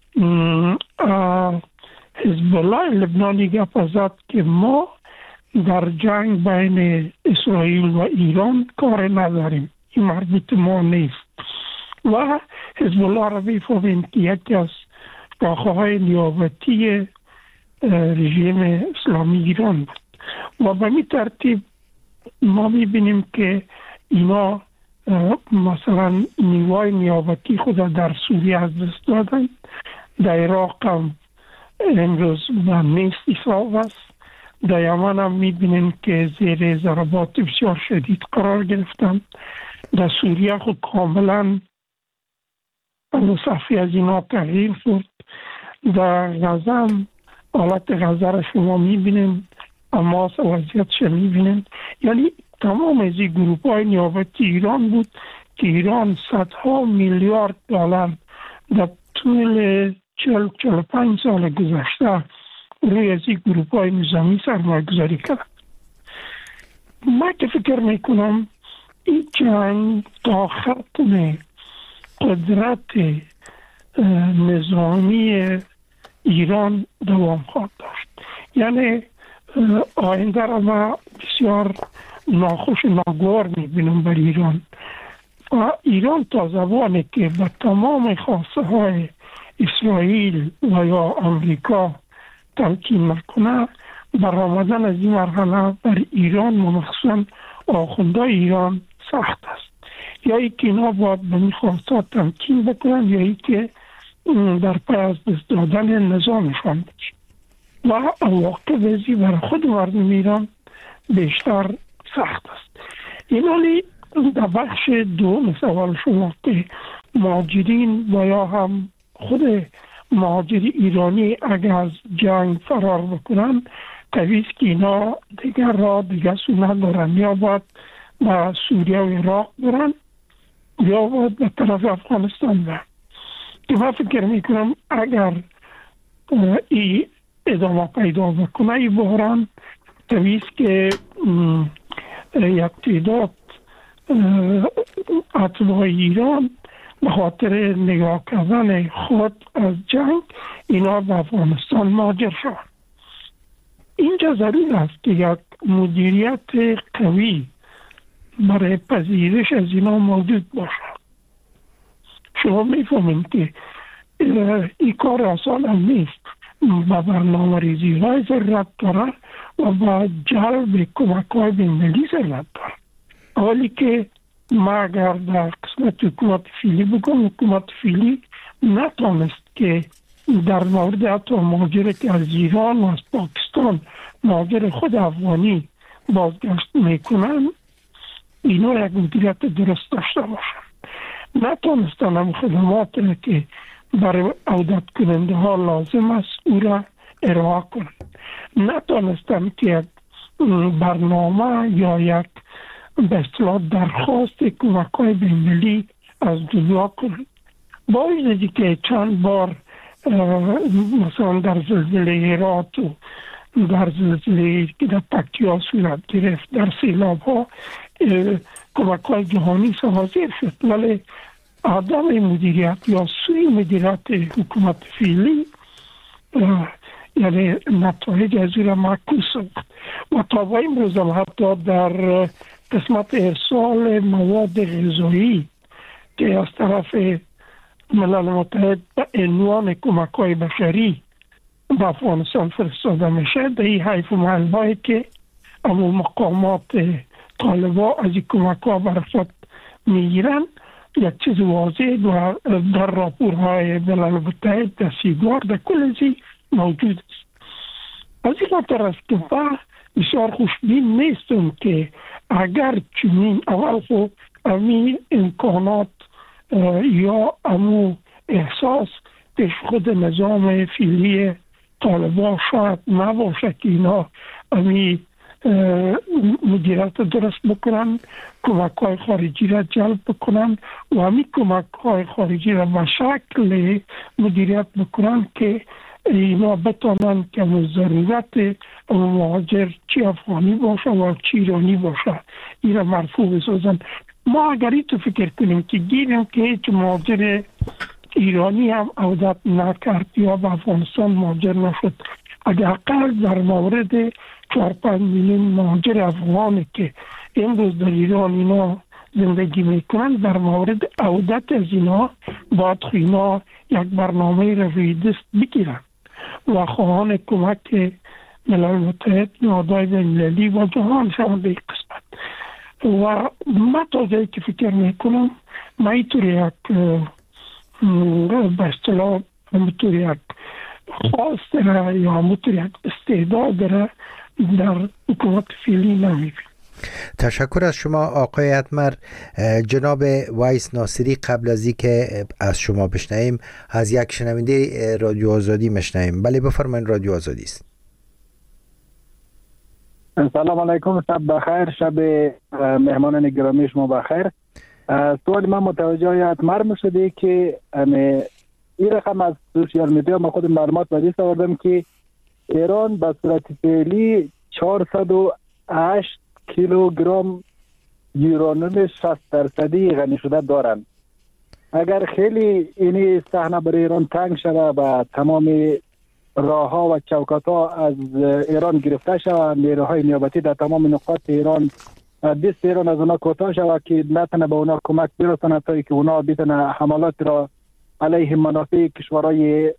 حزب الله لبنانی گپ زد که ما در جنگ بین اسرائیل و ایران کار نداریم، این مربوط ما نیست. و حزب الله را بیفهمیم که یکی از شاخه‌های نیابتی رژیم اسلامی ایران بود و به این ترتیب ما میبینیم که اینا مثلا نیروهای نیابتی خود در سوریه از دست دادن، در عراق هم امروز نیست ایساو است، در یمن هم میبینیم که زیر ضربات بسیار شدید قرار گرفتن، در سوریه خود کاملا صفحه از اینا تغییر شد، در غزه هم حالت غزه را شما میبینیم، اما وضعیتش میبینیم. یعنی تمام از این گروپ های نیابتی ایران بود که ایران صدها میلیارد دلار در طول 40-45 سال گذشته روی از این گروپ های نظامی سرمایه گذاری کرد. من که فکر میکنم این جنگ تا ختم قدرت نظامی ایران دوام خواهد داشت. یعنی آینده را ما بسیار ناخوش ناگوار میبینم بر ایران و ایران تا زمانی که به تمام خواسته های اسرائیل و یا آمریکا تمکین نکنه، برآمدن از این مرحله بر ایران و مخصوصا آخونده ایران سخت است. یا ای که اینا باید به این خواسته تمکین بکنن یا ای که در پی از دست دادن نظامشان بشه و عواقب ازی برای خود مردم ایران بیشتر سخت است. این حالی در بخش دوم سوال شما که مهاجرین و یا هم خود مهاجری ایرانی اگر از جنگ فرار بکنن، طبیعی است که اینا دیگر را دیگر سونه دارن، یا باید به سوریه و عراق برن یا باید به طرف افغانستان برن. که من فکر میکنم اگر این ادامه پیدا بکنه این بحران طبیعی است که یک تعداد اتباع ایران به خاطر نگاه کردن خود از جنگ اینا به افغانستان مهاجر شوند. اینجا ضرور است که یک مدیریت قوی برای پذیرش از اینا موجود باشد. شما میفهمید که این کار آسان هم نیست، با برنامه ریزی های ضرورت داره و با جلب کمک های بین‌المللی ضرورت داره. حالی که ما اگر در قسمت حکومت فعلی بگم، حکومت فعلی نتونست که در مورد حتی مهاجر که از ایران و از پاکستان مهاجر خود افغانی بازگشت میکنن اینا یک مدیریت درست داشته باشن. نتونستن هم خدمات که برای عودت کننده ها لازم است او را ارائه کنند. نتونستن که یک برنامه یا یک به اصطلاح درخواست کمک های بین‌المللی از دنیا کنند. با وجودی که چند بار مثلا در زلزله هرات و در زلزله که در پکتیا صورت گرفت، در سیلاب ها کمک های جهانی حاضر شد، ولی عدم مدیریت یا سوی مدیریت حکومت فعلی یعنی نتایج از این را معکوس و تا به امروز هم حتی در قسمت ارسال مواد غذایی که از طرف ملل متحد به عنوان کمک های بشری به افغانستان فرستاده میشه، در این حیف و محل هایی که اما مقامات طالبا از این کمک ها برخواد میگیرن یک چیز واضح در راپورهای ملل متحد در سیگار در کل ازی موجود است. از این خاطر است که بسیار خوشبین نیستم که اگر چنین اول خود امی امکانات یا امو احساس پیش خود نظام فعلی طالبان شاید نباشه که اینا امی مدیریت درست بکنن، کمک های خارجی را جلب بکنن و همی کمک های خارجی را به شکل مدیریت بکنن که اینا بتانن که ضرورت مهاجر چی افغانی باشه و چی ایرانی باشه این را مرفوع بسازن. ما اگر این تو فکر کنیم که گیریم که هیچ مهاجر ایرانی هم عودت نکرد یا به افغانستان مهاجر نشد، حداقل در مورد 4-5 میلیون مهاجر افغانی که امروز در ایران اینا زندگی میکنن در مورد عودت از اینا باید اینا یک برنامه را روی دست بگیرن و خواهان کمک ملل متحد نهادهای بین‌المللی و جهان شوند به این قسمت. و من تا جایی که فکر میکنم من اینطور یک به اصطلاح همونطور یک خواست داره یا همونطور یک استعداد داره در حکومت فعلی نمیبینم. تشکر از شما آقای اتمر. جناب وایس ناصری، قبل از اینکه از شما بشنویم از یک شنونده رادیو آزادی میشنویم. بله بفرمایید، رادیو آزادی است. سلام علیکم، شب بخیر، شب مهمانان گرامی شما بخیر. سوال من متوجه اتمر میشده که این رقم از سوشیال میدیا ما خود معلومات به دست آوردم که ایران به صورت فعلی 408 کیلوگرم یورانیوم 60% غنی شده دارند. اگر خیلی این صحنه برای ایران تنگ شده و تمام راه ها و چوکات ها از ایران گرفته شود، نیروهای نیابتی در تمام نقاط ایران دست ایران از اونا کوتاه شود که نتونه به اونا کمک برسانه تا که اونا بتونه حملات را علیه منافع کشورهای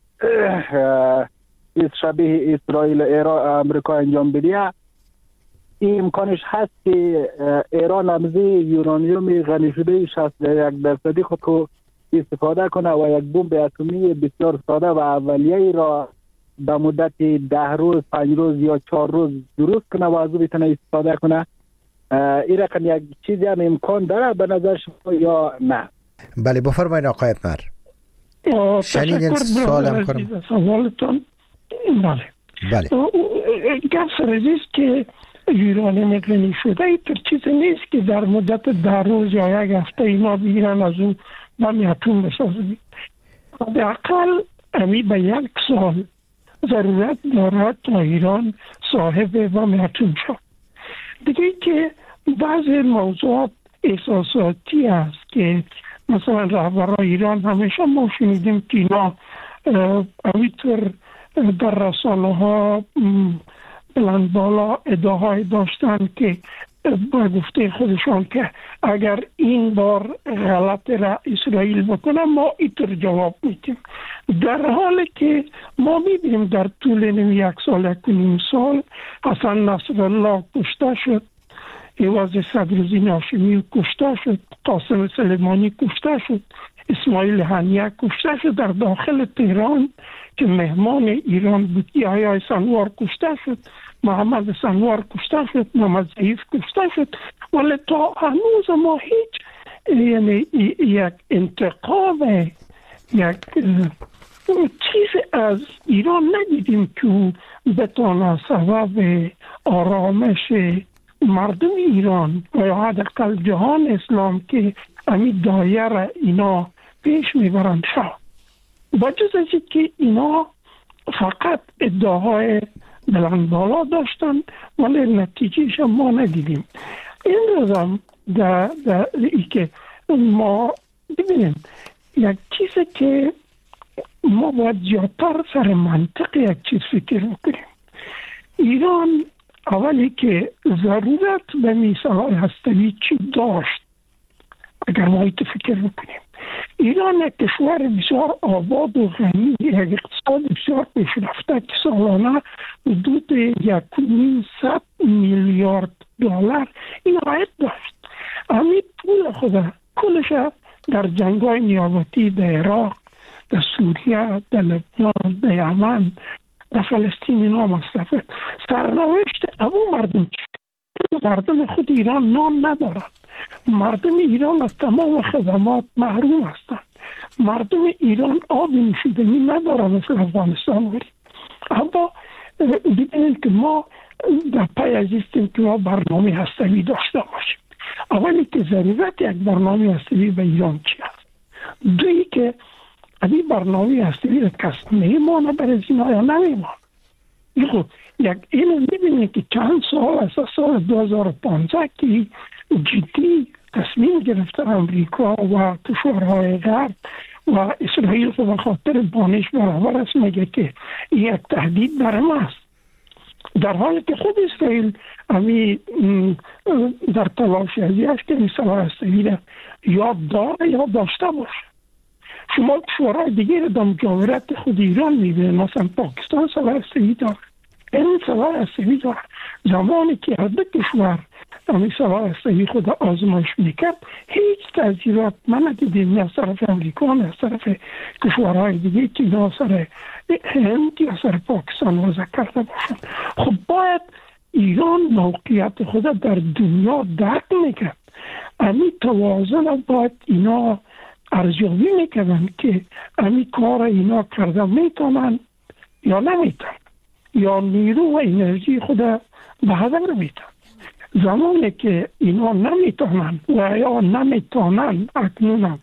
شبیه اسرائیل ایران امریکا انجام بده، این امکانش هست که ایران امزی یورانیوم غنی شده 61% خود کو استفاده کنه و یک بمب اتمی بسیار ساده و اولیه‌ای را به مدت 10 روز 5 روز یا 4 روز درست کنه و از او بتونه استفاده کنه. این رقم یک چیزی هم امکان داره به نظر شما یا نه؟ بله بفرمایید آقای اتمر. شنیدین سوالم کنم؟ سوالتون بله. بله. گفت رزیز که یورانیوم غنی شده اینطور چیزی نیست که در مدت 10 روز یا 1 هفته اینا بگیرن از اون بم اتم بسازن. حداقل امی به 1 سال ضرورت دارد تا ایران صاحب و متون شد. دیگه که بعضی موضوعات احساساتی است که مثلا رهبران ایران همیشه ما شنیدیم که اینا همینطور در رسانه ها بلند بالا ادعاهای داشتن که با گفته خودشان که اگر این بار غلط را اسرائیل بکنه ما اینطور جواب میدیم، در حالی که ما میبینیم در طول 1 سال 1.5 سال حسن نصرالله کشته شد، ایواز صدرالدین هاشمی کشته شد، قاسم سلیمانی کشته شد، اسماعیل هنیه کشته شد، در داخل تهران که مهمان ایران بود یحیی سنوار کشته شد، محمد سنوار کشته شد، محمد ضعیف کشته شد، ولی تا هنوز ما هیچ یعنی یک انتقام یک چیز از ایران ندیدیم که بتونه سبب آرامش مردم ایران و یا حداقل جهان اسلام که همین دایره اینا پیش میبرند شد. با جز از که اینا فقط ادعاهای بلند بالا داشتن ولی نتیجهش ما ندیدیم. این روزم در ای که ما ببینیم یک چیزی که ما باید زیادتر سر منطق یک چیز فکر بکنیم. ایران اولی که ضرورت به میساهای هسته‌ای چی داشت اگر ما ایت فکر بکنیم. ایران یک کشور بسیار آباد و غنی، یک اقتصاد بسیار پیشرفته که سالانه حدود 1.5 میلیارد دلار این عاید داشت. همین پول خود کلش در جنگ‌های نیابتی در عراق، در سوریه، در لبنان، در یمن، در فلسطین اینا مصرف. سرنوشت ابو مردم خود ایران نان ندارد. مردم ایران از تمام خدمات محروم هستند. مردم ایران آب نوشیدنی ندارند مثل افغانستان ولی. اما ببینید که ما در پی ازیستیم که ما برنامه هسته‌ای داشته باشیم. اولی که ضرورت یک برنامه هسته‌ای به ایران چی است؟ دویی که این برنامه هسته‌ای را کس میمانه برای اینا یا نمیمانه. اینو میبینید که چند سال از سال 2015 که جدی تصمیم گرفته امریکا و کشورهای غرب و اسرائیل به خاطر بانش برابر است، میگه که یک تهدید بر ما است، در حالی که خود اسرائیل همی در تلاش ازیست که مثلا هسته‌ای یاد داره یا داشته باشه. شما کشورهای دیگه در مجاورت خود ایران میبینید، مثلا پاکستان سلاح هسته‌ای داره، این سلاح هسته‌ای داره. زمانی که هر دو کشور همین سلاح هسته‌ای خود آزمایش میکرد هیچ تأثیرات من ندیدیم، نه از طرف امریکا نه از طرف کشورهای دیگه که نه از طرف هند یا از طرف پاکستان وضع کرده باشن. خب باید ایران موقعیت خود در دنیا درک میکرد. همین توازن باید اینا ارزیابی میکنن که همین کار اینا کرده میتونن یا نمیتونن، یا نیرو و انرژی خود به هدر میتونن. زمانی که اینا نمیتونن و یا نمیتونن اکنون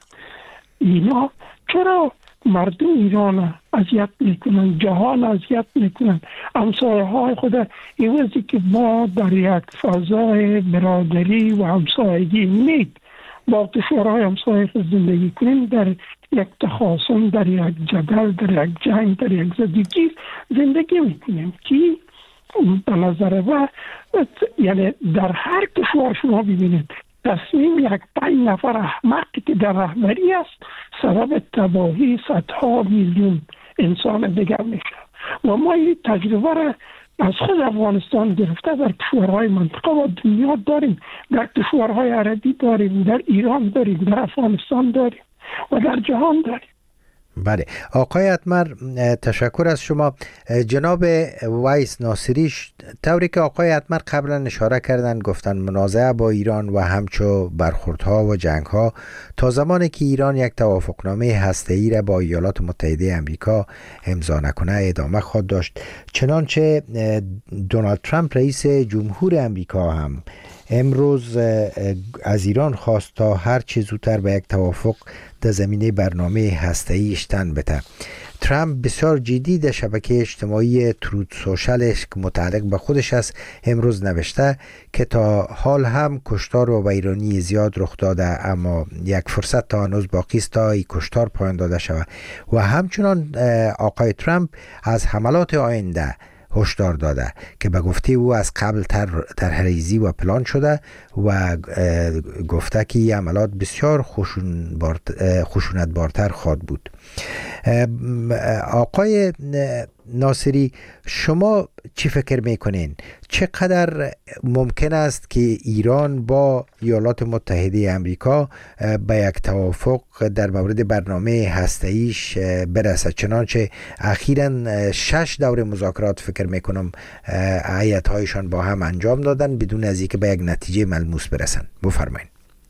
اینا چرا مردم ایران اذیت میکنن، جهان اذیت میکنن، همسایه های خود ایوزی که ما در یک فضای برادری و همسایگی نیست با کشورهای همسایه خود زندگی کنیم، در یک تخاصم، در یک جدل، در یک جنگ، در یک زدگی زندگی میکنیم که به نظر و یعنی در هر کشور شما ببینید تصمیم 5 نفر احمقی که در رهبری است سبب تباهی صدها میلیون انسان دیگر میشه. و ما این تجربه را از خود افغانستان گرفته در کشورهای منطقه و دنیا داریم، در کشورهای عربی داریم، در ایران داریم، در افغانستان داریم و در جهان داریم. بله آقای اتمر، تشکر از شما. جناب ویس ناصری، طوری که آقای اتمر قبلا اشاره کردن، گفتن منازعه با ایران و همچو برخوردها و جنگها تا زمانی که ایران یک توافقنامه هسته‌ای را با ایالات متحده آمریکا امضا نکنه ادامه خواهد داشت. چنانچه دونالد ترامپ رئیس جمهور آمریکا هم امروز از ایران خواست تا هر چه زودتر به یک توافق در زمینه برنامه هسته‌ای تن بده. ترامپ بسیار جدی در شبکه اجتماعی تروت سوشالش که متعلق به خودش است امروز نوشته که تا حال هم کشتار و ویرانی زیاد رخ داده، اما یک فرصت تا هنوز باقی است تا این کشتار پایان داده شود و همچنان آقای ترامپ از حملات آینده هشدار داده که به گفته او از قبل طرح‌ریزی و پلان شده و گفته که این عملات بسیار خشونت‌بارتر خواهد بود. آقای ناصری، شما چی فکر میکنین؟ چقدر ممکن است که ایران با ایالات متحده امریکا به یک توافق در مورد برنامه هسته‌ایش برسد؟ چنانچه اخیراً 6 دور مذاکرات فکر میکنم هیئت‌هایشان با هم انجام دادن بدون از اینکه به یک نتیجه ملموس برسن. بفرمایید.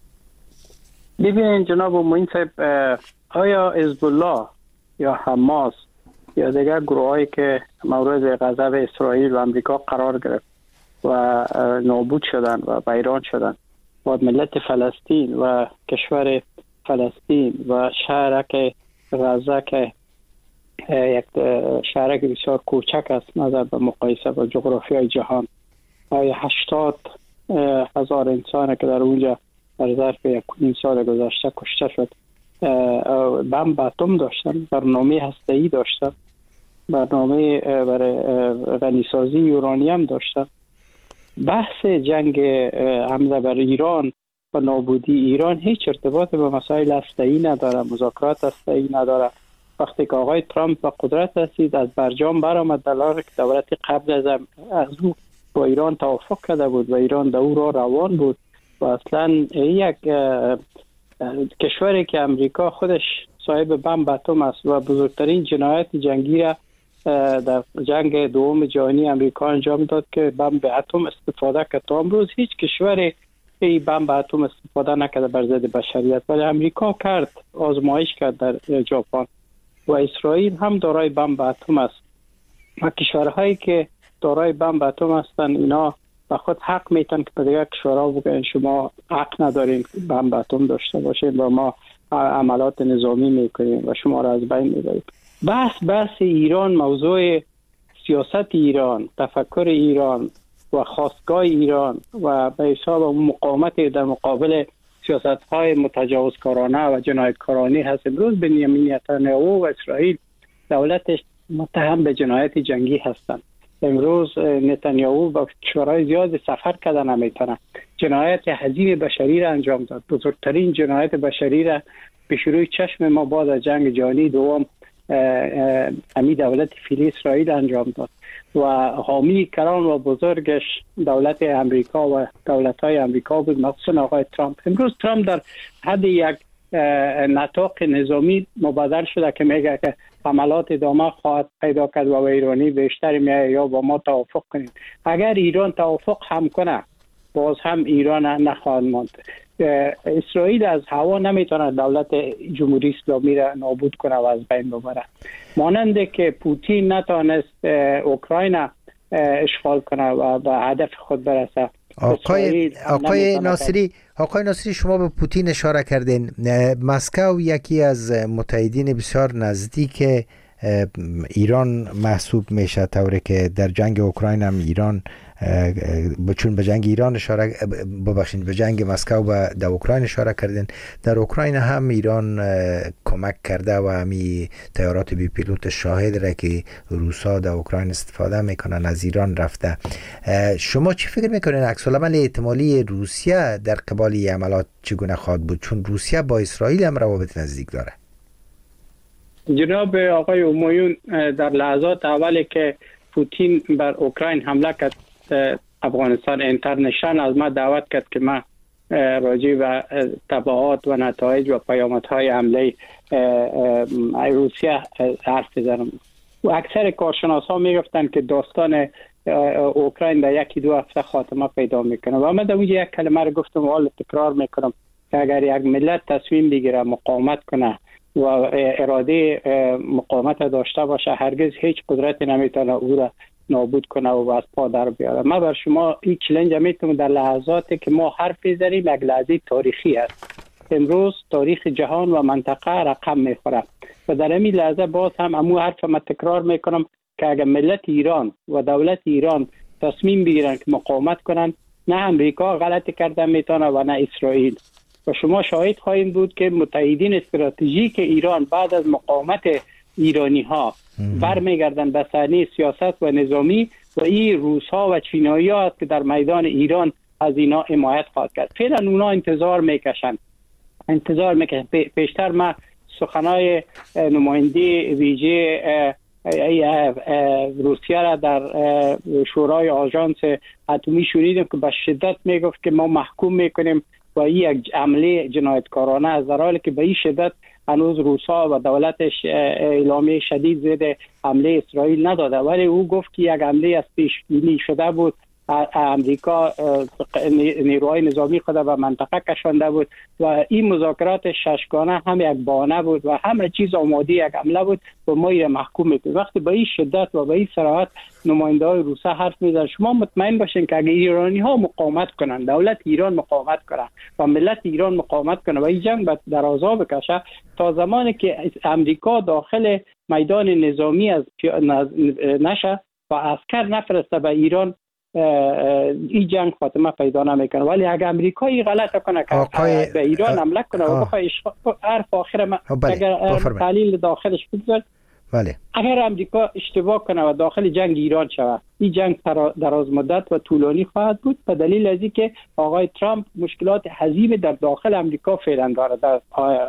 ببینید جناب معین صاحب، آیا حزب الله یا حماس یا دیگر گروهایی که مورد غضب اسرائیل و امریکا قرار گرفت و نابود شدن و ویران شدن و ملت فلسطین و کشور فلسطین و شهرک غزه که یک شهرک بسیار کوچک است نظر به مقایسه با جغرافیای جهان، آیا 80,000 انسان که در اونجا در ظرف 1.5 سال گذشته کشته شد، بمب اتم داشتن، برنامه هسته‌ای داشتن، برنامه برای غنیسازی یورانیم داشتن. بحث جنگ حمله بر ایران و نابودی ایران هیچ ارتباط به مسائل هسته‌ای نداره، مذاکرات هسته‌ای نداره. وقتی که آقای ترامپ به قدرت رسید از برجام برآمد دلار که دولت قبل از او با ایران توافق کرده بود و ایران در او را روان بود و اصلا یک کشوری که امریکا خودش صاحب بمب اتم است و بزرگترین جنایت جنگی را در جنگ دوم جهانی امریکا انجام داد که بمب اتم استفاده کرد. تا امروز هیچ کشوری این بمب اتم استفاده نکرده بر ضد بشریت، ولی امریکا کرد، آزمایش کرد در ژاپن و اسرائیل هم دارای بمب اتم است و کشورهایی که دارای بمب اتم هستند اینا و خود حق میتن که به دیگر کشورها بگن شما حق ندارین بمب اتم داشته باشین و ما عملات نظامی میکنیم و شما را از بین میبریم. بحث ایران، موضوع سیاست ایران، تفکر ایران و خواستگاه ایران و به حساب مقاومت در مقابل سیاست‌های متجاوزکارانه و جنایتکارانه هست. امروز بنیامین نتانیاهو و اسرائیل دولتش متهم به جنایت جنگی هستند. امروز نتانیاهو با کشورهای زیاد سفر کرده نمیتونه. جنایت عظیم بشری را انجام داد، بزرگترین جنایت بشری را به شروع چشم ما بعد از جنگ جهانی دوم امی دولت فیلی اسرائیل انجام داد و حامی کلان و بزرگش دولت امریکا و دولت‌های امریکا بود، مخصوصا آقای ترامپ. امروز ترامپ در حد یک نطاق نظامی مبادر شده که میگه که حملات ادامه خواهد پیدا کرد و ایرانی بیشتر میگه یا با ما توافق کنید. اگر ایران توافق هم کنه باز هم ایران نخواهد ماند. اسرائیل از هوا نمیتونه دولت جمهوری اسلامی را نابود کنه و از بین ببره، مانند که پوتین نتونست اوکراین اشغال کنه و به هدف خود برسه. آقای ناصری شما به پوتین اشاره کردین. مسکو یکی از متحدین بسیار نزدیک ایران محسوب میشه، طوری که در جنگ اوکراین هم ایران چون به جنگ ایران به جنگ مسکو و در اوکراین اشاره کردین، در اوکراین هم ایران کمک کرده و همی طیارات بی پیلوت شاهد را که روسا در اوکراین استفاده میکنن از ایران رفته. شما چی فکر میکنین عکس العمل احتمالی روسیه در قبال این عملات چگونه خواهد بود، چون روسیه با اسرائیل هم روابط نزدیک داره؟ جناب آقای همایون، در لحظات اولی که پوتین بر اوکراین حمله کرد افغانستان اینترنشنال از ما دعوت کرد که ما راجع به تبعات و نتایج و پیامدهای حمله روسیه حرف بزنم. و اکثر کارشناسا میگفتن که داستان اوکراین در 1-2 هفته خاتمه پیدا میکنه و من در اونجا یک کلمه رو گفتم و حالا تکرار میکنم که اگر یک ملت تصمیم بگیره مقاومت کنه و اراده مقاومت داشته باشه هرگز هیچ قدرتی نمیتونه او را نابود کنه و از پا در بیاره. ما بر شما این چالش میتونم در لحظاتی که ما حرف بزنیم یک لحظه تاریخی است. امروز تاریخ جهان و منطقه رقم میخوره و در این لحظه باز هم امو حرف ما تکرار میکنم که اگر ملت ایران و دولت ایران تصمیم بگیرن که مقاومت کنن، نه امریکا غلطی کرده میتونه و نه اسرائیل. و شما شاهد خواهید بود که متحدین استراتژیک ایران بعد از مقاومت ایرانی ها برمیگردن به صحنه سیاست و نظامی و این روس ها و چینایی ها که در میدان ایران از اینا حمایت خواهد کرد. فعلا اونا انتظار میکشن. پیشتر ما سخنای نماینده ویژه روسیه را در شورای آژانس اتمی شنیدیم که به شدت میگفت که ما محکوم میکنیم و این یک عمله جنایتکارانه است، در حالی که به این شدت هنوز روسا و دولتش اعلامیه شدید ضد حمله اسرائیل نداده، ولی او گفت که یک حمله از پیش بینی شده بود. امریکا نیروهای نظامی خود به منطقه کشانده بود و این مذاکرات ششگانه هم یک بهانه بود و همه چیز آماده یک حمله بود و ما این محکوم میکنیم. وقتی به این شدت و به این صراحت نماینده های روسا حرف میزنن، شما مطمئن باشین که اگر ایرانی ها مقاومت کنن، دولت ایران مقاومت کنه و ملت ایران مقاومت کنه و این جنگ به درازا بکشه، تا زمانی که امریکا داخل میدان نظامی از نشه و عسکر نفرسته به ایران، این جنگ خاتمه پیدا نمیکنه. ولی اگر امریکایی غلط کنه که به ایران حمله کنه و بخواد حرف آخر اگر تحلیل داخلش بگذار، اگر امریکا اشتباه کنه و داخل جنگ ایران شود، این جنگ دراز مدت و طولانی خواهد بود، به دلیل از اینکه آقای ترامپ مشکلات عظیم در داخل امریکا فعلا داره در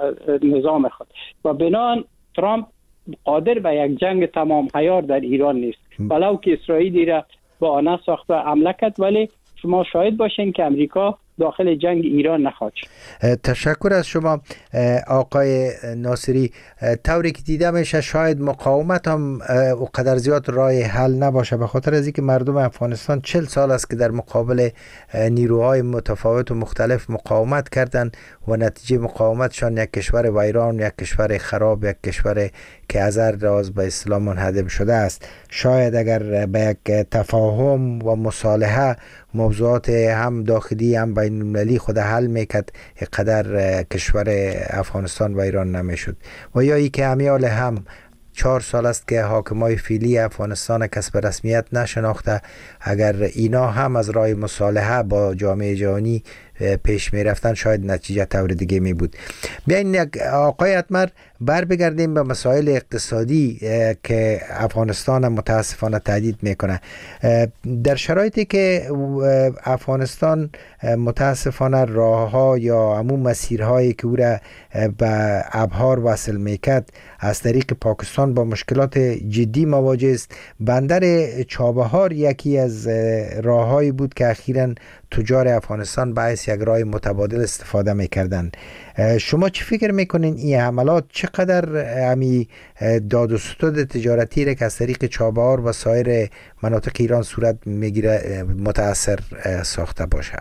نظام خود و بنابراین ترامپ قادر به یک جنگ تمام عیار در ایران نیست، ولو که اسرائیلی را با آنها ساخت و حمله کرد، ولی شما شاهد باشین که امریکا داخل جنگ ایران نخواهد شد. تشکر از شما آقای ناصری. طوری که دیده میشه شاید مقاومت هم اونقدر زیاد راه حل نباشه، به خاطر از اینکه مردم افغانستان 40 سال است که در مقابل نیروهای متفاوت و مختلف مقاومت کردن و نتیجه مقاومتشان یک کشور ویران، یک کشور خراب، یک کشور که از هر راز به اسلام منهدم شده است. شاید اگر به یک تفاهم و مصالحه موضوعات هم داخلی هم بین المللی خود حل میکرد، قدر کشور افغانستان و ایران نمیشد. و یا ای که همیال هم 4 سال است که حاکمای فعلی افغانستان کسب رسمیت نشناخته، اگر اینا هم از راه مصالحه با جامعه جهانی پیش می رفتن شاید نتیجه طور دیگه می بود. بیاین آقای اتمر بر بگردیم به مسائل اقتصادی که افغانستان متاسفانه تهدید میکنه. در شرایطی که افغانستان متاسفانه راهها یا عموم مسیرهایی که او را به ابحار وصل میکرد از طریق پاکستان با مشکلات جدی مواجه است، بندر چابهار یکی از راههایی بود که اخیراً تجار افغانستان باعث یک راه متبادل استفاده میکردن. شما چی فکر میکنین این حملات چقدر همی داد و ستد تجارتی را که از طریق چابهار و سایر مناطق ایران صورت میگیره متاثر ساخته باشه؟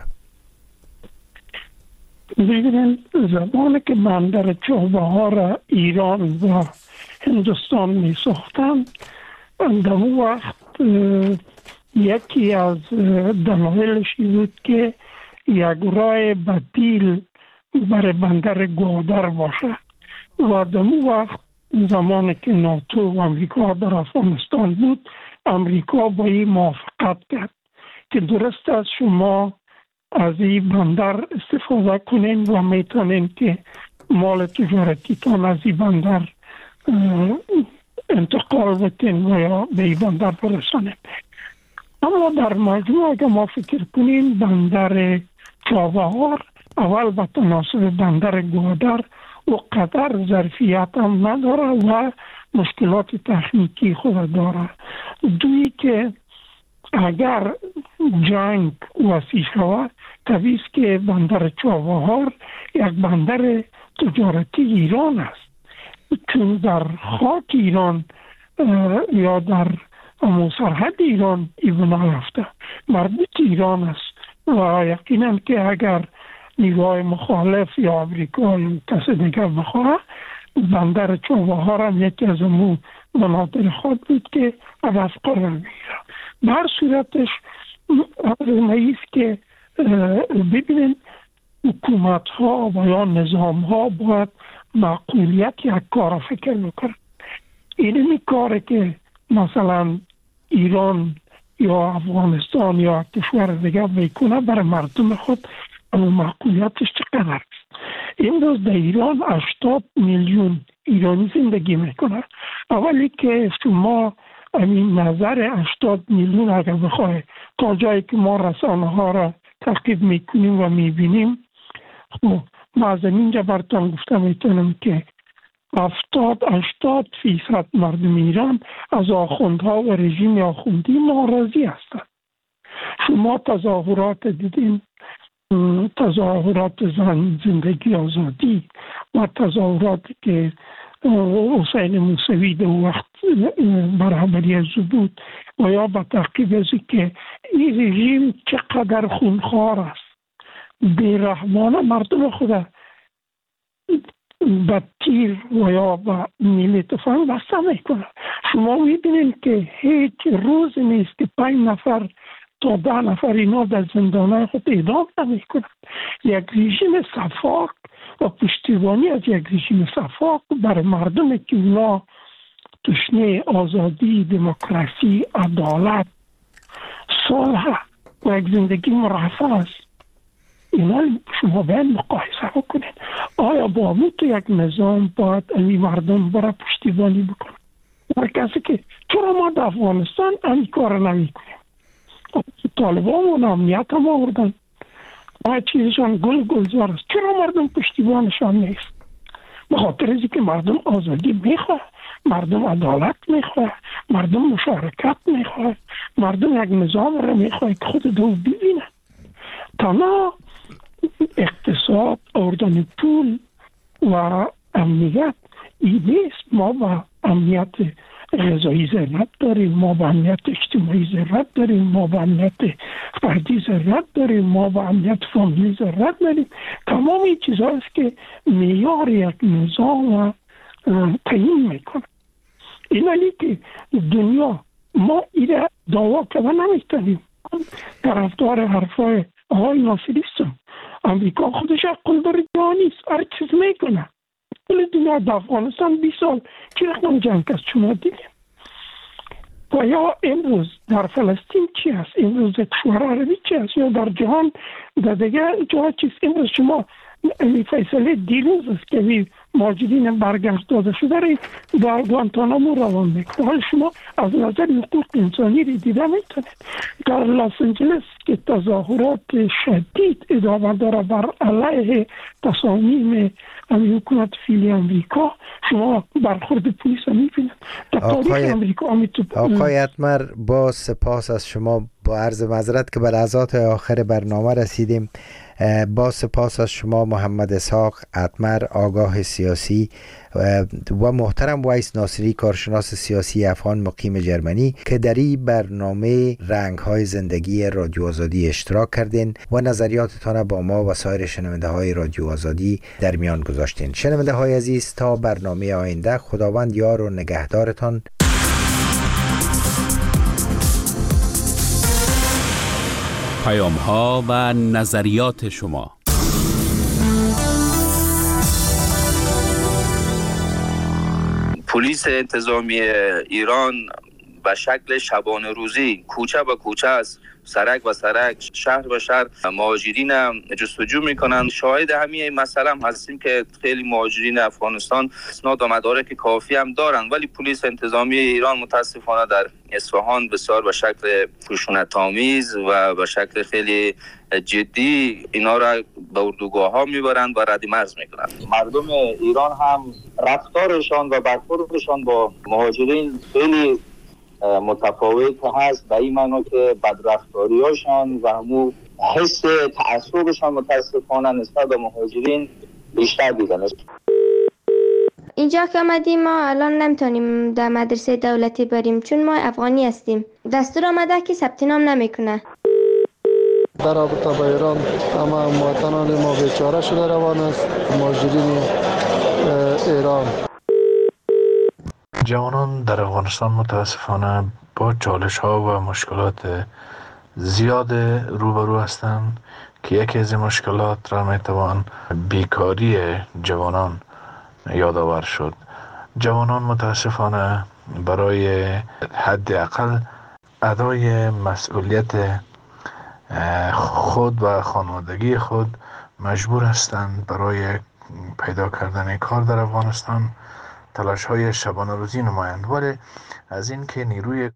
ببینید، زمانی که بندر چابهار ایران و هندوستان می ساختن، در اون وقت یکی از دلایلش بود که یک راه بدیل برای بندر گودر باشه و در اون وقت زمانی که ناتو و امریکا در افغانستان بود، امریکا با این موافقت کرد که درست است شما از این بندر استفاده کنین و میتونین که مال تجارتیتان از این بندر انتقال بتین و یا به این بندر برسانین. اما در مجموع اگر ما فکر کنیم بندر چابهار اول به تناسب بندر گودر و قدر ظرفیت هم نداره و مشکلات تکنیکی خود داره. دویی که اگر جنگ وسیع شود طبیعی است که بندر چابهار یک بندر تجارتی ایران است، چون در خاک ایران یا در سرحد ایران بنا یافته مربوط ایران است و یقینا که اگر نیروهای مخالف یا امریکا یا کسی دیگر بخواه، بندر چابهار هم یکی از امون مناطق خود بود که هدف قرار میگیره. بر صورتش است که ببینیم حکومت ها و یا نظام ها باید معقولیت یک کار فکر میکنن. اینمی کاری که مثلا ایران یا افغانستان یا کشور دیگه میکنه برای مردم خود معقولیتش چقدر است؟ امروز در ایران 80 میلیون ایرانی زندگی میکنه. اولی که شما این نظر 80 میلیون اگر بخواه تا جایی که ما رسانه ها را تعقیب میکنیم و میبینیم، خب ما از اینجا براتون گفته میتونم که 70-80% مردم ایران از آخوندها و رژیم آخوندی ناراضی هستند. شما تظاهرات دیدین، تظاهرات زندگی آزادی و تظاهراتی که حسین موسوی در وقت برابری از بود و یا به تعقیب از که این رژیم چقدر خونخوار است، بیرحمانه مردم خود به تیر و یا به نیل تفنگ بسته میکنه. شما میبینید که هیچ روز نیست که 5 نفر تا 10 نفر اینا در زندانه خود اعدام نمیکنند. یک رژیم صفاق و پشتیبانی از یک رژیم صفاق بر مردم که اونا تشنه آزادی، دموکراسی، عدالت، صلح و یک زندگی مرفه است، اینا شما باید مقایسه بکنید. آیا با تو یک نظام باید این مردم برای پشتیبانی بکنن؟ برای کسی که چرا ما در افغانستان این کار نمی کنیم؟ طالبان و امنیت هم آوردن، آیا چیزشان گلزار است، چرا مردم پشتیبانشان نیست؟ به خاطر از که مردم آزادی میخواه، مردم عدالت میخواه، مردم مشارکت میخواه، مردم یک نظام را میخواه که خود دو ببینن. تنها اقتصاد، آوردن پول و امنیت این نیست. ما با امنیت غذایی ضرورت داریم، ما با امنیت اجتماعی ضرورت داریم، ما با امنیت فردی ضرورت داریم، ما با امنیت فامیلی ضرورت داریم. تمام این چیزهاست که معیار یک نظام تعیین میکنه. اینالی که دنیا ما ایره دعوا کنه نمیتونیم. طرفدار حرفای آقای ناصری هستم. امریکا خودش عقل بر جهانی است، هر چیز میکنه. کل دنیا در افغانستان 20 سال چی رقم جنگ است شما دیدیم؟ و یا امروز در فلسطین چی است؟ امروز در کشور عربی چی است؟ یا در جهان در دیگر جا چیست؟ امروز شما این فیصله دیروز است که ماجرین برگشت داده شده را در گوانتانامو روان میکنه. حال شما از نظر حقوق انسانی را دیده میتونید در لس آنجلس که تظاهرات شدید ادامه داره بر علیه تصامیم حکومت فعلی امریکا، شما برخورد پلیس را میبینید در تاریخ امریکا. آقای اتمر، با سپاس از شما، با عرض معذرت که به لحظات آخر برنامه رسیدیم. با سپاس از شما محمد اسحاق اتمر، آگاه سیاسی، و محترم ویس ناصری، کارشناس سیاسی افغان مقیم جرمنی، که در این برنامه رنگ‌های زندگی رادیو آزادی اشتراک کردین و نظریاتتان با ما و سایر شنونده های رادیو آزادی در میان گذاشتین. شنونده های عزیز، تا برنامه آینده، خداوند یار و نگهدارتان. پیام‌ها و نظریات شما. پلیس انتظامی ایران به شکل شبانه روزی کوچه به کوچه است، سرک و سرک، شهر به شهر مهاجرین جستجو میکنند. شاهد همین مسئله هم هستیم که خیلی مهاجرین افغانستان اسناد و مدارک کافی هم دارند، ولی پلیس انتظامی ایران متاسفانه در اصفهان بسیار به شکل خشونت‌آمیز و به شکل خیلی جدی اینا را به اردوگاه ها میبرند و ردیمرز میکنند. مردم ایران هم رفتارشان و برخوردشان با مهاجرین خیلی متفاوت هست، به این معنا که بدرفتاری هاشان و همون حس تعصبشان متاسفانه نسبت به مهاجرین بیشتر دیدن است. اینجا که آمدیم ما الان نمیتونیم در مدرسه دولتی بریم چون ما افغانی هستیم. دستور آمده که ثبت نام نمیکنه. در رابطه با ایران اما مواطنان ما بیچاره شده روان است، مهاجرین ایران. جوانان در افغانستان متاسفانه با چالش ها و مشکلات زیاد روبرو هستند که یکی از این مشکلات را میتوان بیکاری جوانان یادآور شد. جوانان متاسفانه برای حداقل ادای مسئولیت خود و خانوادگی خود مجبور هستند برای پیدا کردن کار در افغانستان تلاش های شبانه روزی نمایند، ولی از این که نیروی